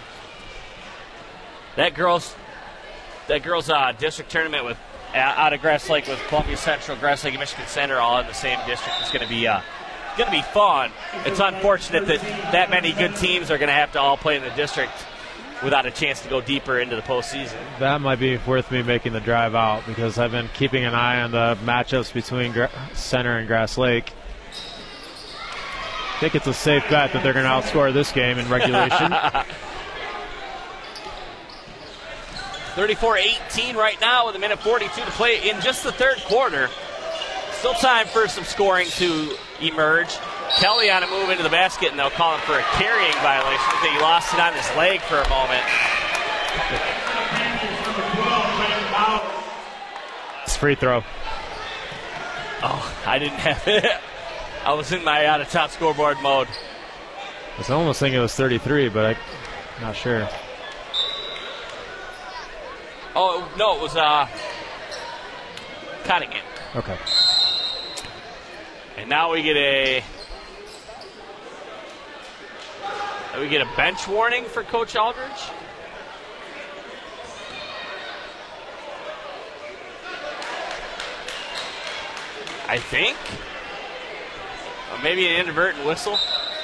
Speaker 3: That girls' district tournament with out of Grass Lake with Columbia Central, Grass Lake, and Michigan Center all in the same district is going to be going to be fun. It's unfortunate that many good teams are going to have to all play in the district without a chance to go deeper into the postseason.
Speaker 4: That might be worth me making the drive out because I've been keeping an eye on the matchups between Center and Grass Lake. I think it's a safe bet that they're going to outscore this game in regulation.
Speaker 3: 34-18 right now with a minute 42 to play in just the third quarter. Still time for some scoring to emerge. Kelly on a move into the basket, and they'll call him for a carrying violation. I think he lost it on his leg for a moment.
Speaker 4: It's free throw.
Speaker 3: Oh, I didn't have it. I was in my out-of-top scoreboard mode.
Speaker 4: I was almost thinking it was 33, but I'm not sure.
Speaker 3: Oh, no, it was Cottingham.
Speaker 4: Okay.
Speaker 3: And now we get a bench warning for Coach Aldridge. I think. Or maybe an inadvertent whistle.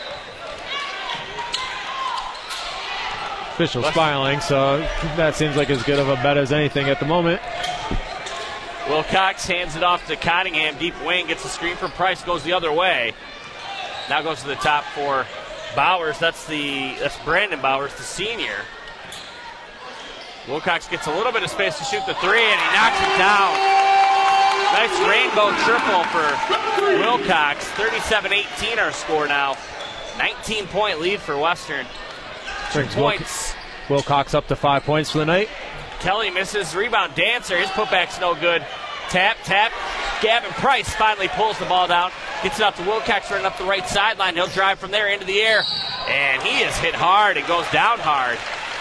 Speaker 4: Official smiling, so that seems like as good of a bet as anything at the moment.
Speaker 3: Wilcox hands it off to Cottingham. Deep wing, gets a screen from Price, goes the other way. Now goes to the top for Bowers. That's Brandon Bowers, the senior. Wilcox gets a little bit of space to shoot the three, and he knocks it down. Nice rainbow triple for Wilcox. 37-18 our score now. 19-point lead for Western.
Speaker 4: Brings
Speaker 3: Points.
Speaker 4: Wilcox up to 5 points for the night.
Speaker 3: Kelly misses. Rebound Dancer. His putback's no good. Tap. Gavin Price finally pulls the ball down. Gets it out to Wilcox running up the right sideline. He'll drive from there into the air. And he is hit hard and goes down hard.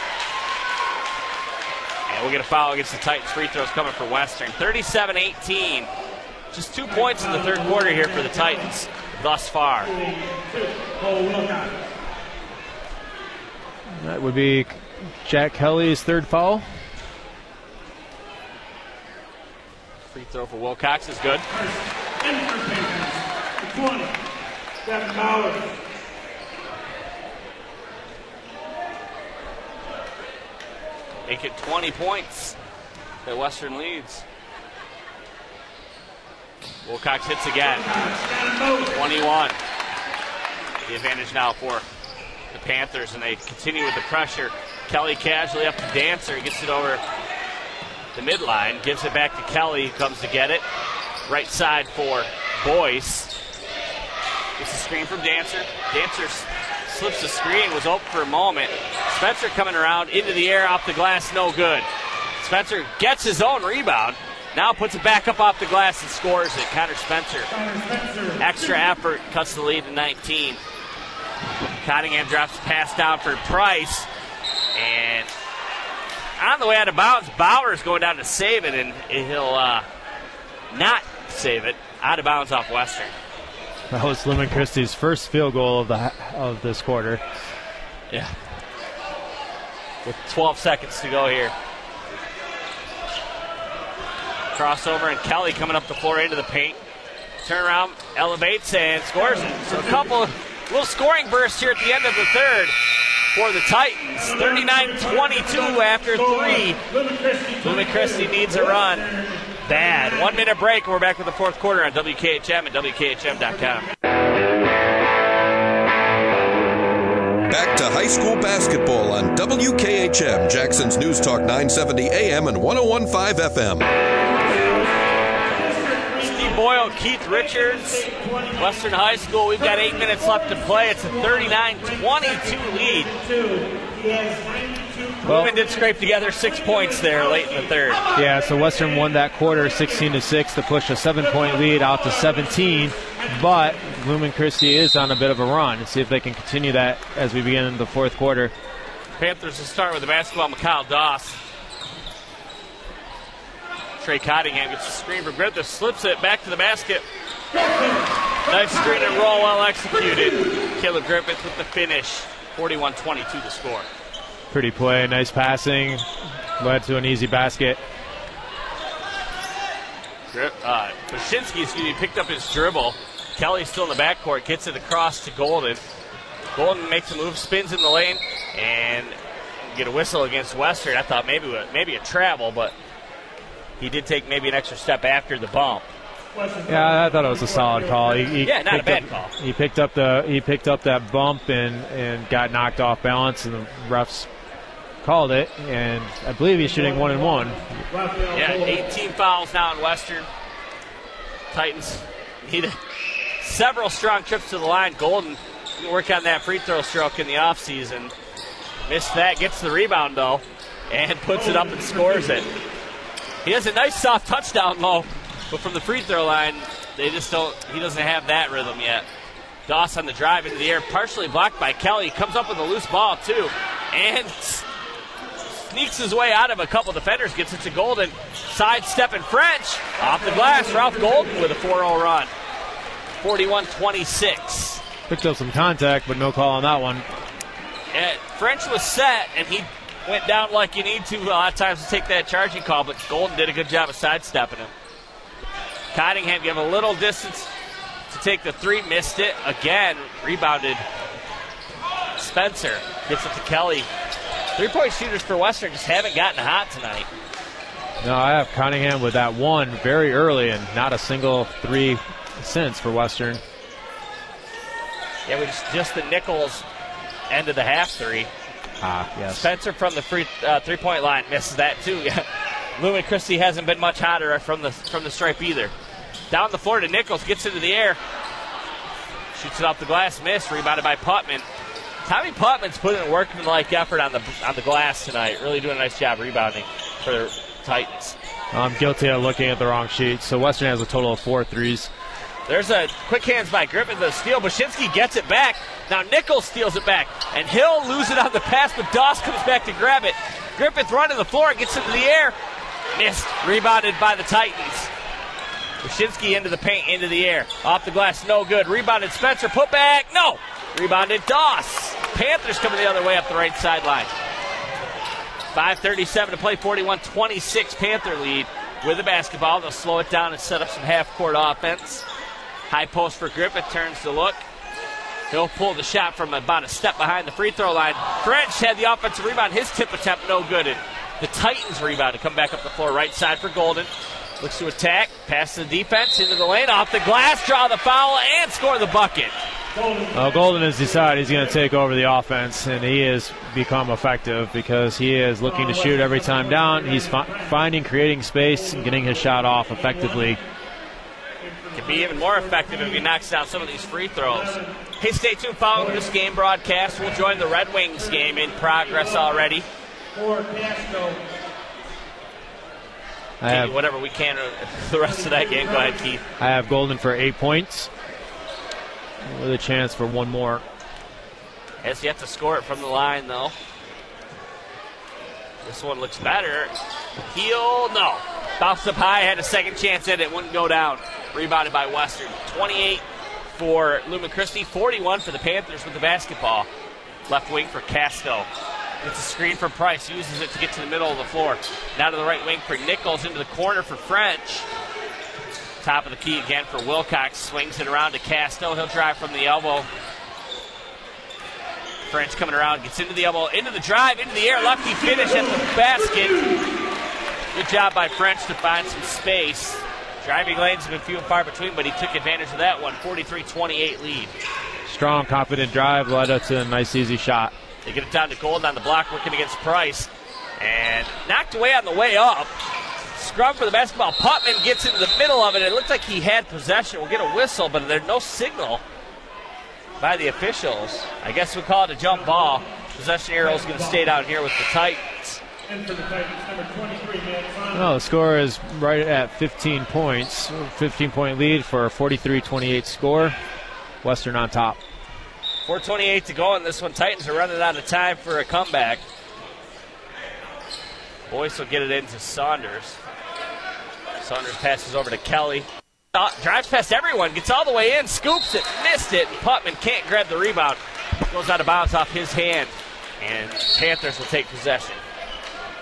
Speaker 3: And we'll get a foul against the Titans. Free throws coming for Western. 37-18. Just 2 points in the third quarter here for the Titans thus far.
Speaker 4: That would be Jack Kelly's third foul.
Speaker 3: Free throw for Wilcox is good.
Speaker 5: 20, Stephen Bowers.
Speaker 3: Make it 20 points that Western leads. Wilcox hits again. 21. The advantage now for the Panthers, and they continue with the pressure. Kelly casually up to Dancer. He gets it over the midline, gives it back to Kelly, who comes to get it. Right side for Boyce. Gets a screen from Dancer. Dancer slips the screen, was open for a moment. Spencer coming around into the air, off the glass, no good. Spencer gets his own rebound. Now puts it back up off the glass and scores it. Connor Spencer. Extra effort, cuts the lead to 19. Cottingham drops the pass down for Price. And on the way out of bounds, Bowers going down to save it, and he'll not save it. Out of bounds off Western.
Speaker 4: That was Lumen Christie's first field goal of this quarter.
Speaker 3: Yeah. With 12 seconds to go here. Crossover, and Kelly coming up the floor into the paint. Turnaround, elevates, and scores it. So a couple little scoring bursts here at the end of the third for the Titans. 39-22 after three. Lumen Christie needs a run. Bad. 1 minute break, and we're back with the fourth quarter on WKHM and WKHM.com.
Speaker 1: Back to high school basketball on WKHM, Jackson's News Talk 970 AM and 101.5 FM.
Speaker 3: Steve Boyle, Keith Richards, Western High School. We've got 8 minutes left to play. It's a 39-22 lead. Lumen did scrape together 6 points there late in the third.
Speaker 4: Yeah, so Western won that quarter 16-6 to push a 7-point lead out to 17. But Lumen Christie is on a bit of a run. Let's see if they can continue that as we begin in the fourth quarter.
Speaker 3: Panthers will start with the basketball. Mikhail Doss. Trey Cottingham gets the screen from Griffith, slips it back to the basket. Nice screen and roll, well executed. Caleb Griffith with the finish. 41-22 the score.
Speaker 4: Pretty play, nice passing, led to an easy basket.
Speaker 3: Baczynski, picked up his dribble, Kelly's still in the backcourt, gets it across to Golden. Golden makes a move, spins in the lane, and get a whistle against Western. I thought maybe a travel, but he did take maybe an extra step after the bump.
Speaker 4: Yeah, I thought it was a solid call.
Speaker 3: Not a bad call.
Speaker 4: He picked up that bump and got knocked off balance, and the refs called it. And I believe he's shooting 1-1.
Speaker 3: Yeah, 18 fouls now in Western. Titans need several strong trips to the line. Golden work on that free throw stroke in the offseason. Missed that, gets the rebound though, and puts it up and scores it. He has a nice soft touchdown low, but from the free throw line, he doesn't have that rhythm yet. Doss on the drive into the air, partially blocked by Kelly. Comes up with a loose ball too, and sneaks his way out of a couple defenders, gets it to Golden. Sidestepping French, off the glass, Ralph Golden with a 4-0 run. 41-26.
Speaker 4: Picked up some contact, but no call on that one.
Speaker 3: And French was set, and he went down like you need to a lot of times to take that charging call, but Golden did a good job of sidestepping him. Cottingham gave a little distance to take the three, missed it. Again, rebounded Spencer. Gets it to Kelly. 3-point shooters for Western just haven't gotten hot tonight.
Speaker 4: No, I have Cottingham with that one very early and not a single three since for Western.
Speaker 3: Yeah, we just the Nichols end of the half three.
Speaker 4: Yes.
Speaker 3: Spencer from the three-point line misses that too. Lumen Christie hasn't been much hotter from the stripe either. Down the floor to Nichols, gets into the air. Shoots it off the glass, miss, rebounded by Putman. Tommy Putman's putting in a workmanlike effort on the glass tonight. Really doing a nice job rebounding for the Titans.
Speaker 4: I'm guilty of looking at the wrong sheet. So Western has a total of 4 threes.
Speaker 3: There's a quick hands by Griffin, the steal. Bashinsky gets it back. Now Nichols steals it back, and he'll lose it on the pass, but Doss comes back to grab it. Griffith running the floor, gets into the air. Missed. Rebounded by the Titans. Bashinsky into the paint, into the air. Off the glass, no good. Rebounded Spencer, put back, no. Rebounded Doss. Panthers coming the other way up the right sideline. 5:37 to play, 41-26 Panther lead with the basketball. They'll slow it down and set up some half-court offense. High post for Griffith, turns to look. He'll pull the shot from about a step behind the free throw line. French had the offensive rebound. His tip attempt no good. And the Titans rebound to come back up the floor right side for Golden. Looks to attack, pass to the defense, into the lane, off the glass, draw the foul, and score the bucket.
Speaker 4: Golden has decided he's going to take over the offense, and he has become effective because he is looking to shoot every time down. He's finding, creating space, and getting his shot off effectively.
Speaker 3: Can be even more effective if he knocks down some of these free throws. Hey, stay tuned following this game broadcast. We'll join the Red Wings game in progress already. Whatever we can the rest of that game. Go ahead, Keith.
Speaker 4: I have Golden for 8 points with a chance for one more.
Speaker 3: Has yet to score it from the line, though. This one looks better. Heel, no. Bounced up high, had a second chance at it, wouldn't go down. Rebounded by Western. 28 for Lumen Christie, 41 for the Panthers with the basketball. Left wing for Casco. Gets a screen for Price, uses it to get to the middle of the floor. Now to the right wing for Nichols, into the corner for French. Top of the key again for Wilcox, swings it around to Casto. He'll drive from the elbow. French coming around, gets into the elbow, into the drive, into the air, lefty finish at the basket. Good job by French to find some space. Driving lanes have been few and far between, but he took advantage of that one. 43-28 lead.
Speaker 4: Strong, confident drive led up to a nice, easy shot.
Speaker 3: They get it down to Golden on the block, working against Price. And knocked away on the way up. Scrum for the basketball. Putman gets into the middle of it. It looked like he had possession. We'll get a whistle, but there's no signal by the officials. I guess we'll call it a jump ball. Possession arrow is going to stay down here with the Titans.
Speaker 4: Well, the score is right at 15 points. 15-point lead for a 43-28 score. Western on top.
Speaker 3: 4:28 to go in this one. Titans are running out of time for a comeback. Boyce will get it into Saunders. Saunders passes over to Kelly. Drives past everyone, gets all the way in, scoops it, missed it. Putman can't grab the rebound. Goes out of bounds off his hand. And Panthers will take possession.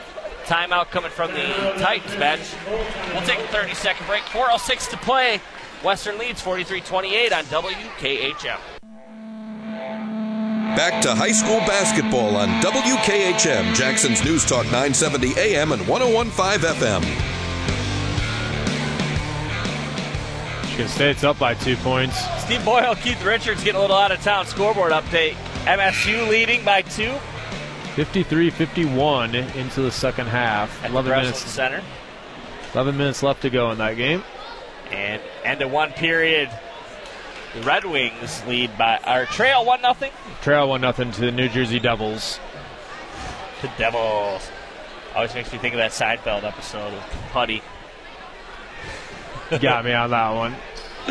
Speaker 3: Timeout coming from the Titans bench. We'll take a 30-second break. 4:06 to play Western leads 43-28 on WKHM.
Speaker 1: Back to high school basketball on WKHM, Jackson's News Talk 970 AM and 101.5 FM.
Speaker 4: Michigan State's up by 2 points.
Speaker 3: Steve Boyle, Keith Richards getting a little out of town. Scoreboard update. MSU leading by 2.
Speaker 4: 53-51 into the second half.
Speaker 3: At
Speaker 4: 11
Speaker 3: the
Speaker 4: minutes.
Speaker 3: Center.
Speaker 4: 11 minutes left to go in that game.
Speaker 3: And end of one period, the Red Wings lead by, or trail 1-0.
Speaker 4: Trail 1-0 to the New Jersey Devils.
Speaker 3: The Devils. Always makes me think of that Seinfeld episode of Putty.
Speaker 4: Got me on that one.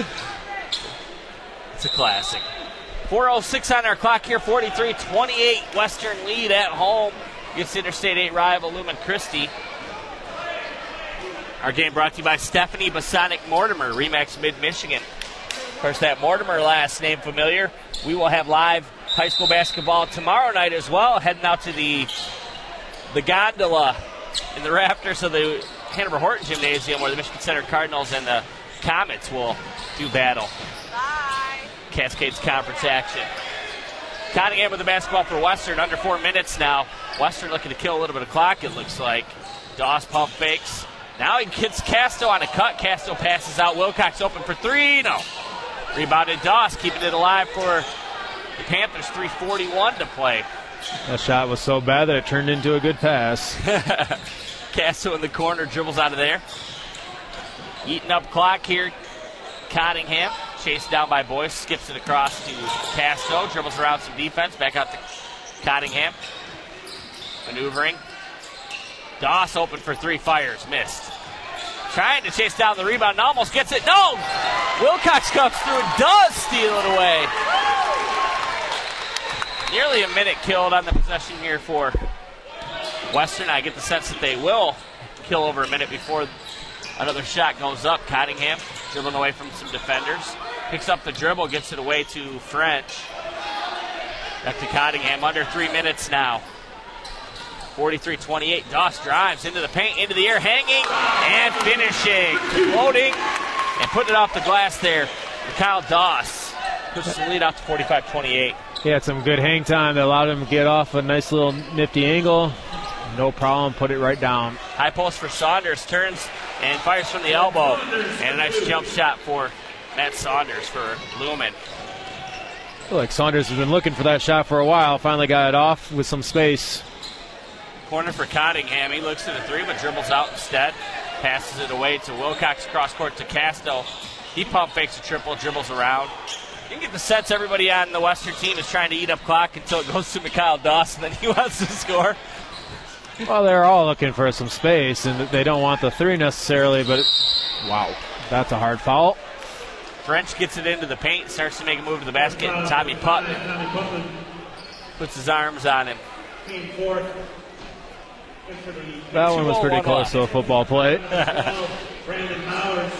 Speaker 3: It's a classic. 4:06 on our clock here, 43-28. Western lead at home against Interstate 8 rival Lumen Christi. Our game brought to you by Stephanie Basonic Mortimer, Remax Mid-Michigan. Of course, that Mortimer last name familiar. We will have live high school basketball tomorrow night as well, heading out to the gondola in the rafters of the Hanover Horton Gymnasium where the Michigan Center Cardinals and the Comets will do battle.
Speaker 6: Bye.
Speaker 3: Cascades Conference action. Cottingham with the basketball for Western, under 4 minutes now. Western looking to kill a little bit of clock, it looks like. Doss pump fakes. Now he gets Casto on a cut. Casto passes out. Wilcox open for 3. No. Rebounded Doss, keeping it alive for the Panthers. 3:41 to play.
Speaker 4: That shot was so bad that it turned into a good pass.
Speaker 3: Casto in the corner, dribbles out of there. Eating up clock here. Cottingham, chased down by Boyce, skips it across to Casto, dribbles around some defense, back out to Cottingham. Maneuvering. Doss open for 3, fires, missed. Trying to chase down the rebound and almost gets it. No! Wilcox comes through and does steal it away. Nearly a minute killed on the possession here for Western. I get the sense that they will kill over a minute before another shot goes up. Cottingham dribbling away from some defenders. Picks up the dribble, gets it away to French. Back to Cottingham, under 3 minutes now. 43-28. Doss drives into the paint, into the air, hanging and finishing. Floating and putting it off the glass there. Kyle Doss pushes the lead out to 45-28.
Speaker 4: He had some good hang time that allowed him to get off a nice little nifty angle. No problem, put it right down.
Speaker 3: High post for Saunders, turns and fires from the elbow. And a nice jump shot for Matt Saunders for Lumen.
Speaker 4: I feel like Saunders has been looking for that shot for a while. Finally got it off with some space.
Speaker 3: Corner for Cottingham. He looks to the 3, but dribbles out instead. Passes it away to Wilcox, cross court to Casto. He pump fakes a triple, dribbles around. You can get the sense everybody on the Western team is trying to eat up clock until it goes to Mikhail Doss, and then he wants to score.
Speaker 4: Well, they're all looking for some space, and they don't want the 3 necessarily, but wow, that's a hard foul.
Speaker 3: French gets it into the paint, starts to make a move to the basket, and Tommy Putman puts his arms on him.
Speaker 4: That one was pretty close to a football play.
Speaker 5: Brandon Powers.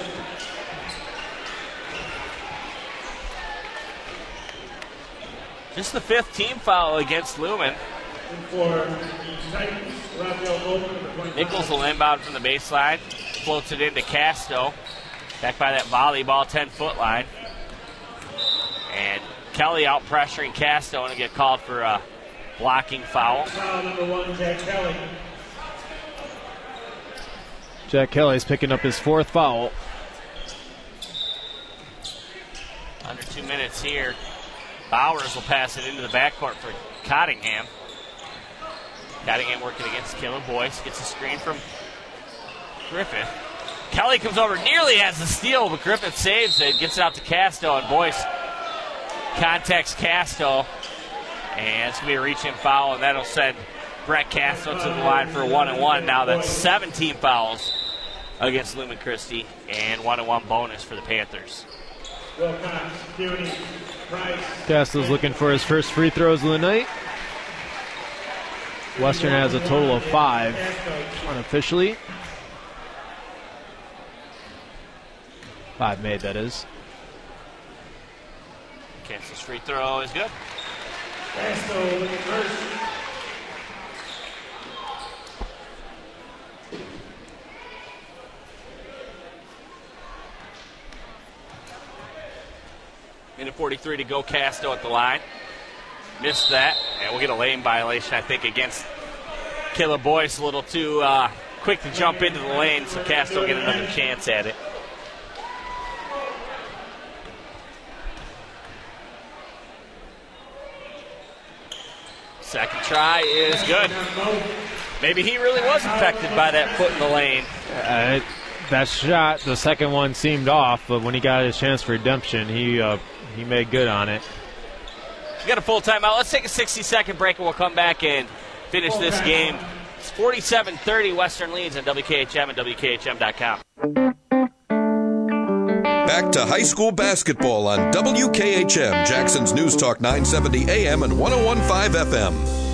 Speaker 3: Just the 5th team foul against Lumen.
Speaker 5: For the Titans, Raphael Goldman, number 25.
Speaker 3: Nichols will inbound from the baseline, floats it into Casto, back by that volleyball 10-foot line. And Kelly out pressuring Casto and get called for a blocking foul.
Speaker 5: Foul number 1, Jack Kelly.
Speaker 4: Jack Kelly's picking up his 4th foul.
Speaker 3: Under 2 minutes here. Bowers will pass it into the backcourt for Cottingham. Cottingham working against Caleb Boyce. Gets a screen from Griffith. Kelly comes over, nearly has the steal, but Griffith saves it. Gets it out to Casto, and Boyce contacts Casto. And it's going to be a reach-in foul, and that'll send Brett Casto to the line for a 1-and-1. Now that's 17 fouls against Lumen Christi, and 1-and-1 bonus for the Panthers.
Speaker 5: Wilcox, Cuny, Price.
Speaker 4: Casto's looking for his first free throws of the night. Western has a total of 5 unofficially. 5 made, that is.
Speaker 3: Kansas free throw is good.
Speaker 5: Casto with the first.
Speaker 3: Minute 43 to go. Casto at the line. Missed that. And we'll get a lane violation, I think, against Caleb Boyce. A little too quick to jump into the lane, so Casto will get another chance at it. Second try is good. Maybe he really was affected by that foot in the lane.
Speaker 4: That shot, the second one seemed off, but when he got his chance for redemption, he made good on it.
Speaker 3: We got a full timeout. Let's take a 60-second break, and we'll come back and finish this game. It's 47-30 Western leads on WKHM and WKHM.com.
Speaker 1: Back to high school basketball on WKHM, Jackson's News Talk 970 AM and 101.5 FM.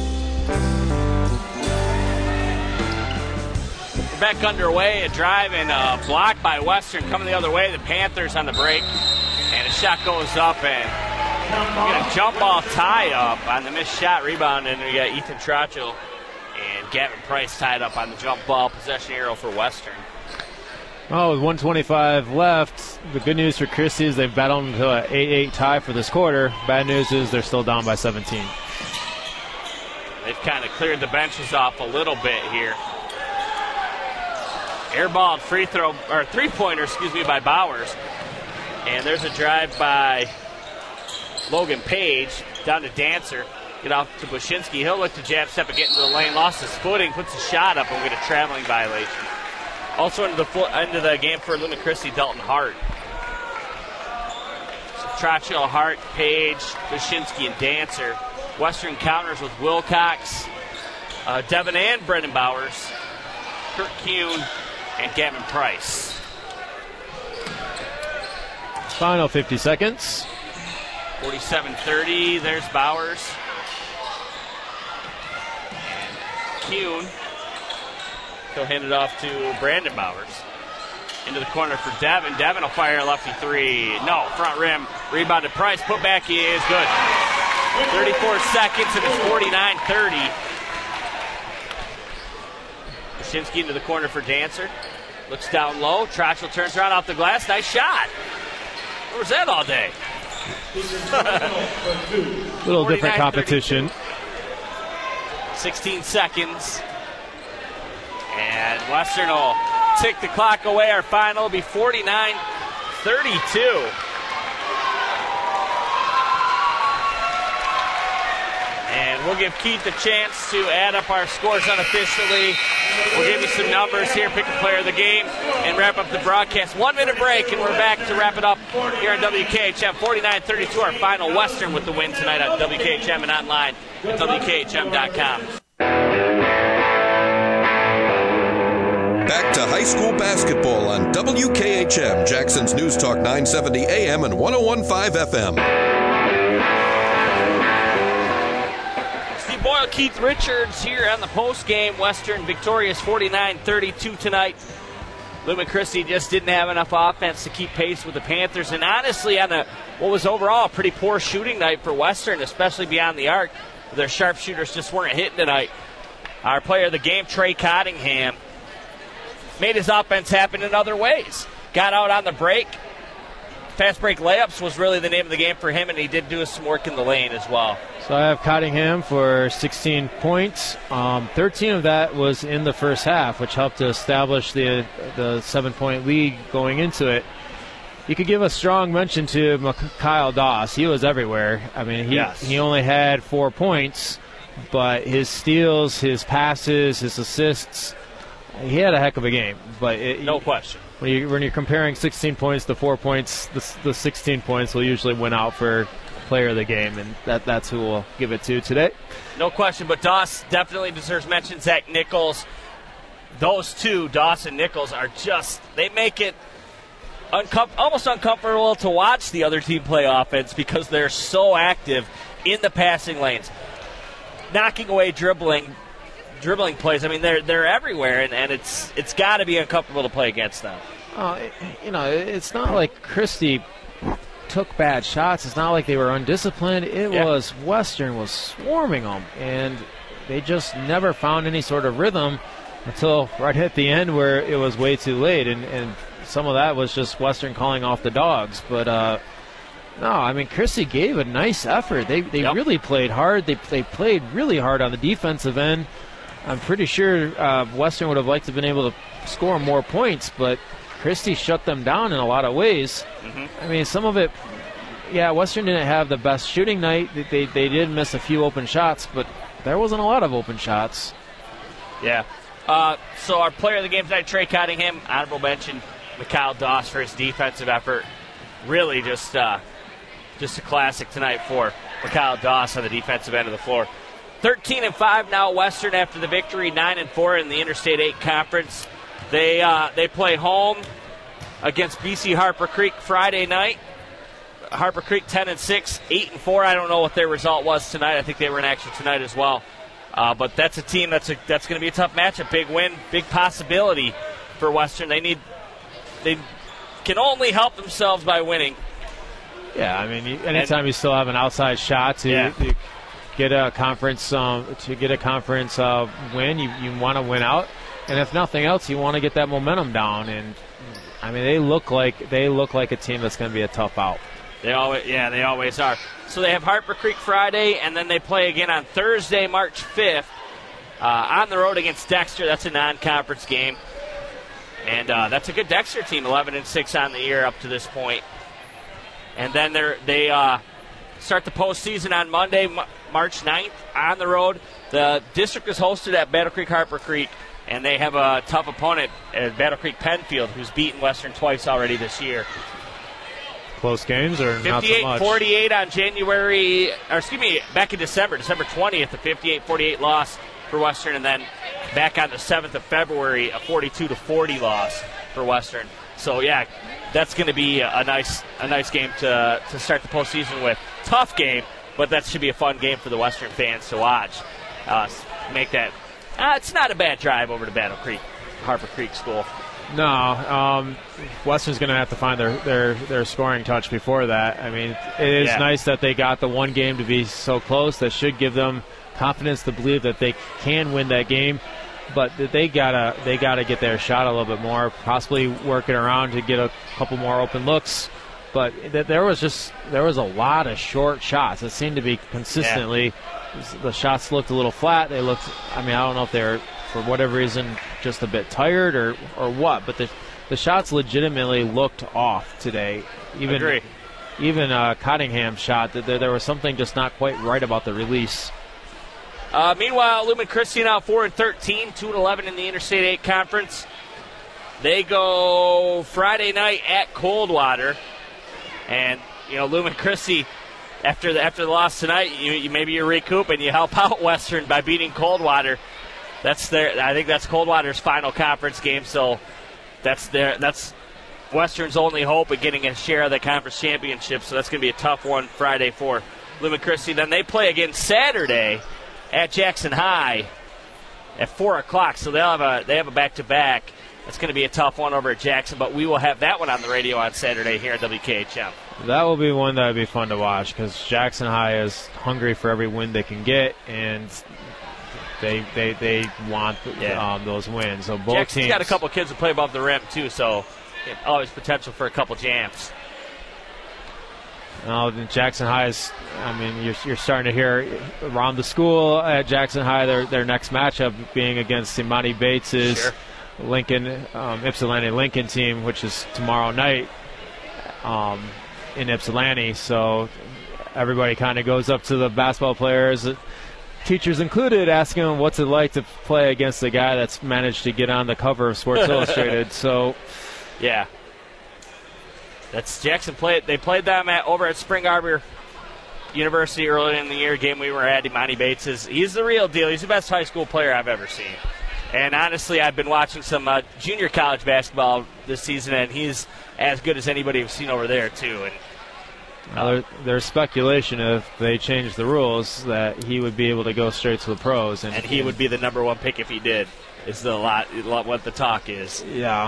Speaker 3: We're back underway. A drive and a block by Western coming the other way. The Panthers on the break. And a shot goes up, and we got a jump ball tie-up on the missed shot rebound. And we got Ethan Trachel and Gavin Price tied up on the jump ball possession arrow for Western.
Speaker 4: Oh, with 1:25 left, the good news for Christie is they've battled into an 8-8 tie for this quarter. Bad news is they're still down by 17.
Speaker 3: They've kind of cleared the benches off a little bit here. Airballed three-pointer, by Bowers. And there's a drive by Logan Page down to Dancer. Get off to Bushinsky. He'll look to jab step and get into the lane. Lost his footing, puts a shot up, and we get a traveling violation. Also into the game for Lumen Christi, Dalton Hart. So Trachel, Hart, Page, Bushinsky, and Dancer. Western counters with Wilcox, Devin and Brendan Bowers, Kurt Kuhn, and Gavin Price.
Speaker 4: Final 50 seconds.
Speaker 3: 47-30. There's Bowers. Kuhn. He'll hand it off to Brandon Bowers. Into the corner for Devin. Devin will fire a lefty three. No, front rim. Rebounded Price. Put back is good. 34 seconds and it's 49-30. Bushinsky into the corner for Dancer. Looks down low. Trachel turns around off the glass. Nice shot. Where was that all day?
Speaker 4: Little different competition.
Speaker 3: 16 seconds. And Western will tick the clock away. Our final will be 49-32. And we'll give Keith a chance to add up our scores unofficially. We'll give you some numbers here, pick a player of the game, and wrap up the broadcast. 1 minute break, and we're back to wrap it up here on WKHM. 49-32, our final Western with the win tonight on WKHM and online at WKHM.com.
Speaker 1: Back to high school basketball on WKHM, Jackson's News Talk 970 AM and 101.5 FM.
Speaker 3: Steve Boyle, Keith Richards here on the post-game. Western victorious 49-32 tonight. Lumen Christi just didn't have enough offense to keep pace with the Panthers. And honestly, on what was overall a pretty poor shooting night for Western, especially beyond the arc, their sharpshooters just weren't hitting tonight. Our player of the game, Trey Cottingham, made his offense happen in other ways. Got out on the break. Fast break layups was really the name of the game for him, and he did do some work in the lane as well.
Speaker 4: So I have Cottingham for 16 points. 13 of that was in the first half, which helped to establish the 7-point lead going into it. You could give a strong mention to Kyle Doss. He was everywhere. I mean, he only had 4 points, but his steals, his passes, his assists, he had a heck of a game. But
Speaker 3: no question.
Speaker 4: When you're comparing 16 points to 4 points, the 16 points will usually win out for player of the game, and that's who we'll give it to today.
Speaker 3: No question, but Doss definitely deserves mention. Zach Nichols. Those two, Doss and Nichols, are just, they make it almost uncomfortable to watch the other team play offense because they're so active in the passing lanes, knocking away dribbling plays. I mean, they're everywhere, and it's got to be uncomfortable to play against them.
Speaker 4: It's not like Christie took bad shots. It's not like they were undisciplined. It was Western was swarming them, and they just never found any sort of rhythm until right at the end where it was way too late, and some of that was just Western calling off the dogs. But No, I mean, Christie gave a nice effort. They really played hard. They played really hard on the defensive end. I'm pretty sure Western would have liked to have been able to score more points, but Christie shut them down in a lot of ways. I mean, some of it, Western didn't have the best shooting night. They did miss a few open shots, but there wasn't a lot of open shots.
Speaker 3: Yeah. So our player of the game tonight, Trey Cottingham, honorable mention, Mikhail Doss for his defensive effort. Really just a classic tonight for Mikhail Doss on the defensive end of the floor. 13-5 now Western after the victory, 9-4 in the Interstate 8 Conference. They play home against BC Harper Creek Friday night. Harper Creek 10-6, 8-4. I don't know what their result was tonight. I think they were in action tonight as well. But that's a team that's going to be a tough matchup. Big win, big possibility for Western. They can only help themselves by winning.
Speaker 4: Yeah, I mean, anytime you still have an outside shot to get a conference win, you want to win out, and if nothing else, you want to get that momentum down. And I mean, they look like a team that's going to be a tough out.
Speaker 3: They always are. So they have Harper Creek Friday, and then they play again on Thursday, March 5th, on the road against Dexter. That's a non-conference game. And that's a good Dexter team, 11-6 on the year up to this point. And then they start the postseason on Monday, March 9th, on the road. The district is hosted at Battle Creek Harper Creek, and they have a tough opponent at Battle Creek Penfield, who's beaten Western twice already this year.
Speaker 4: Close games or not so much?
Speaker 3: 58-48 back in December 20th, a 58-48 loss for Western, and then back on the 7th of February, a 42-40 loss for Western. So, yeah, that's going to be a nice game to start the postseason with. Tough game, but that should be a fun game for the Western fans to watch. Make that. It's not a bad drive over to Battle Creek, Harper Creek School.
Speaker 4: No, Western's going to have to find their scoring touch before that. I mean, it is nice that they got the one game to be so close. That should give them confidence to believe that they can win that game. But they gotta get their shot a little bit more, possibly work it around to get a couple more open looks. But there was a lot of short shots. It seemed to be consistently the shots looked a little flat. They looked. I mean, I don't know if they're for whatever reason just a bit tired or what. But the shots legitimately looked off today. Even Cottingham's shot. There was something just not quite right about the release.
Speaker 3: Meanwhile, Lumen Christi now 4-13, 2-11 in the Interstate 8 Conference. They go Friday night at Coldwater, and Lumen Christi, after the loss tonight, maybe you recoup and you help out Western by beating Coldwater. I think that's Coldwater's final conference game, so that's Western's only hope at getting a share of the conference championship. So that's going to be a tough one Friday for Lumen Christi. Then they play again Saturday at Jackson High at 4 o'clock, so they have a back-to-back. It's going to be a tough one over at Jackson, but we will have that one on the radio on Saturday here at WKHM.
Speaker 4: That will be one that would be fun to watch because Jackson High is hungry for every win they can get, and they want those wins. So both
Speaker 3: Jackson's
Speaker 4: teams
Speaker 3: got a couple kids who play above the rim too, so always potential for a couple jams.
Speaker 4: Jackson High is, I mean, you're starting to hear around the school at Jackson High their next matchup being against Imani Bates' Lincoln, Ypsilanti Lincoln team, which is tomorrow night in Ypsilanti. So everybody kind of goes up to the basketball players, teachers included, asking them what's it like to play against a guy that's managed to get on the cover of Sports Illustrated. So,
Speaker 3: yeah. That's Jackson played. They played them over at Spring Arbor University early in the year. Game we were at. Imani Bates he's the real deal. He's the best high school player I've ever seen. And honestly, I've been watching some junior college basketball this season, and he's as good as anybody I've seen over there too. And
Speaker 4: there's speculation if they change the rules that he would be able to go straight to the pros, and
Speaker 3: he would be the number one pick if he did. Is what the talk is.
Speaker 4: Yeah.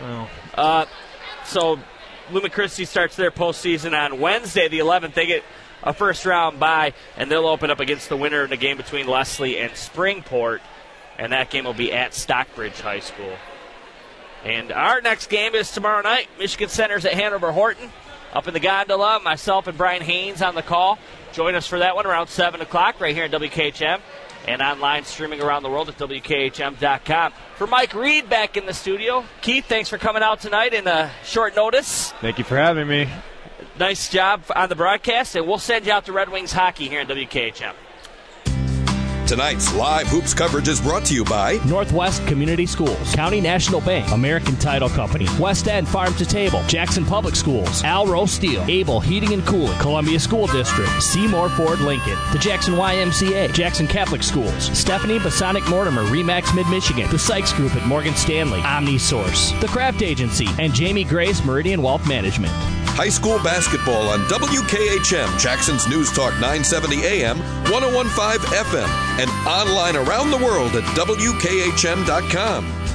Speaker 3: So Lumen Christi starts their postseason on Wednesday, the 11th. They get a first-round bye, and they'll open up against the winner in the game between Leslie and Springport, and that game will be at Stockbridge High School. And our next game is tomorrow night. Michigan Center's at Hanover Horton. up in the gondola. Myself and Brian Haynes on the call. Join us for that one around 7 o'clock right here at WKHM and online streaming around the world at WKHM.com. For Mike Reed back in the studio. Keith, thanks for coming out tonight in short notice.
Speaker 4: Thank you for having me.
Speaker 3: Nice job on the broadcast, and we'll send you out to Red Wings hockey here in WKHM.
Speaker 1: Tonight's live hoops coverage is brought to you by
Speaker 2: Northwest Community Schools, County National Bank, American Title Company, West End Farm to Table, Jackson Public Schools, Alro Steel, Able Heating and Cooling, Columbia School District, Seymour Ford Lincoln, the Jackson YMCA, Jackson Catholic Schools, Stephanie Basonic Mortimer, Remax Mid-Michigan, the Sykes Group at Morgan Stanley, OmniSource, the Kraft Agency, and Jamie Grace Meridian Wealth Management.
Speaker 1: high school basketball on WKHM, Jackson's News Talk 970 AM, 101.5 FM, and online around the world at WKHM.com.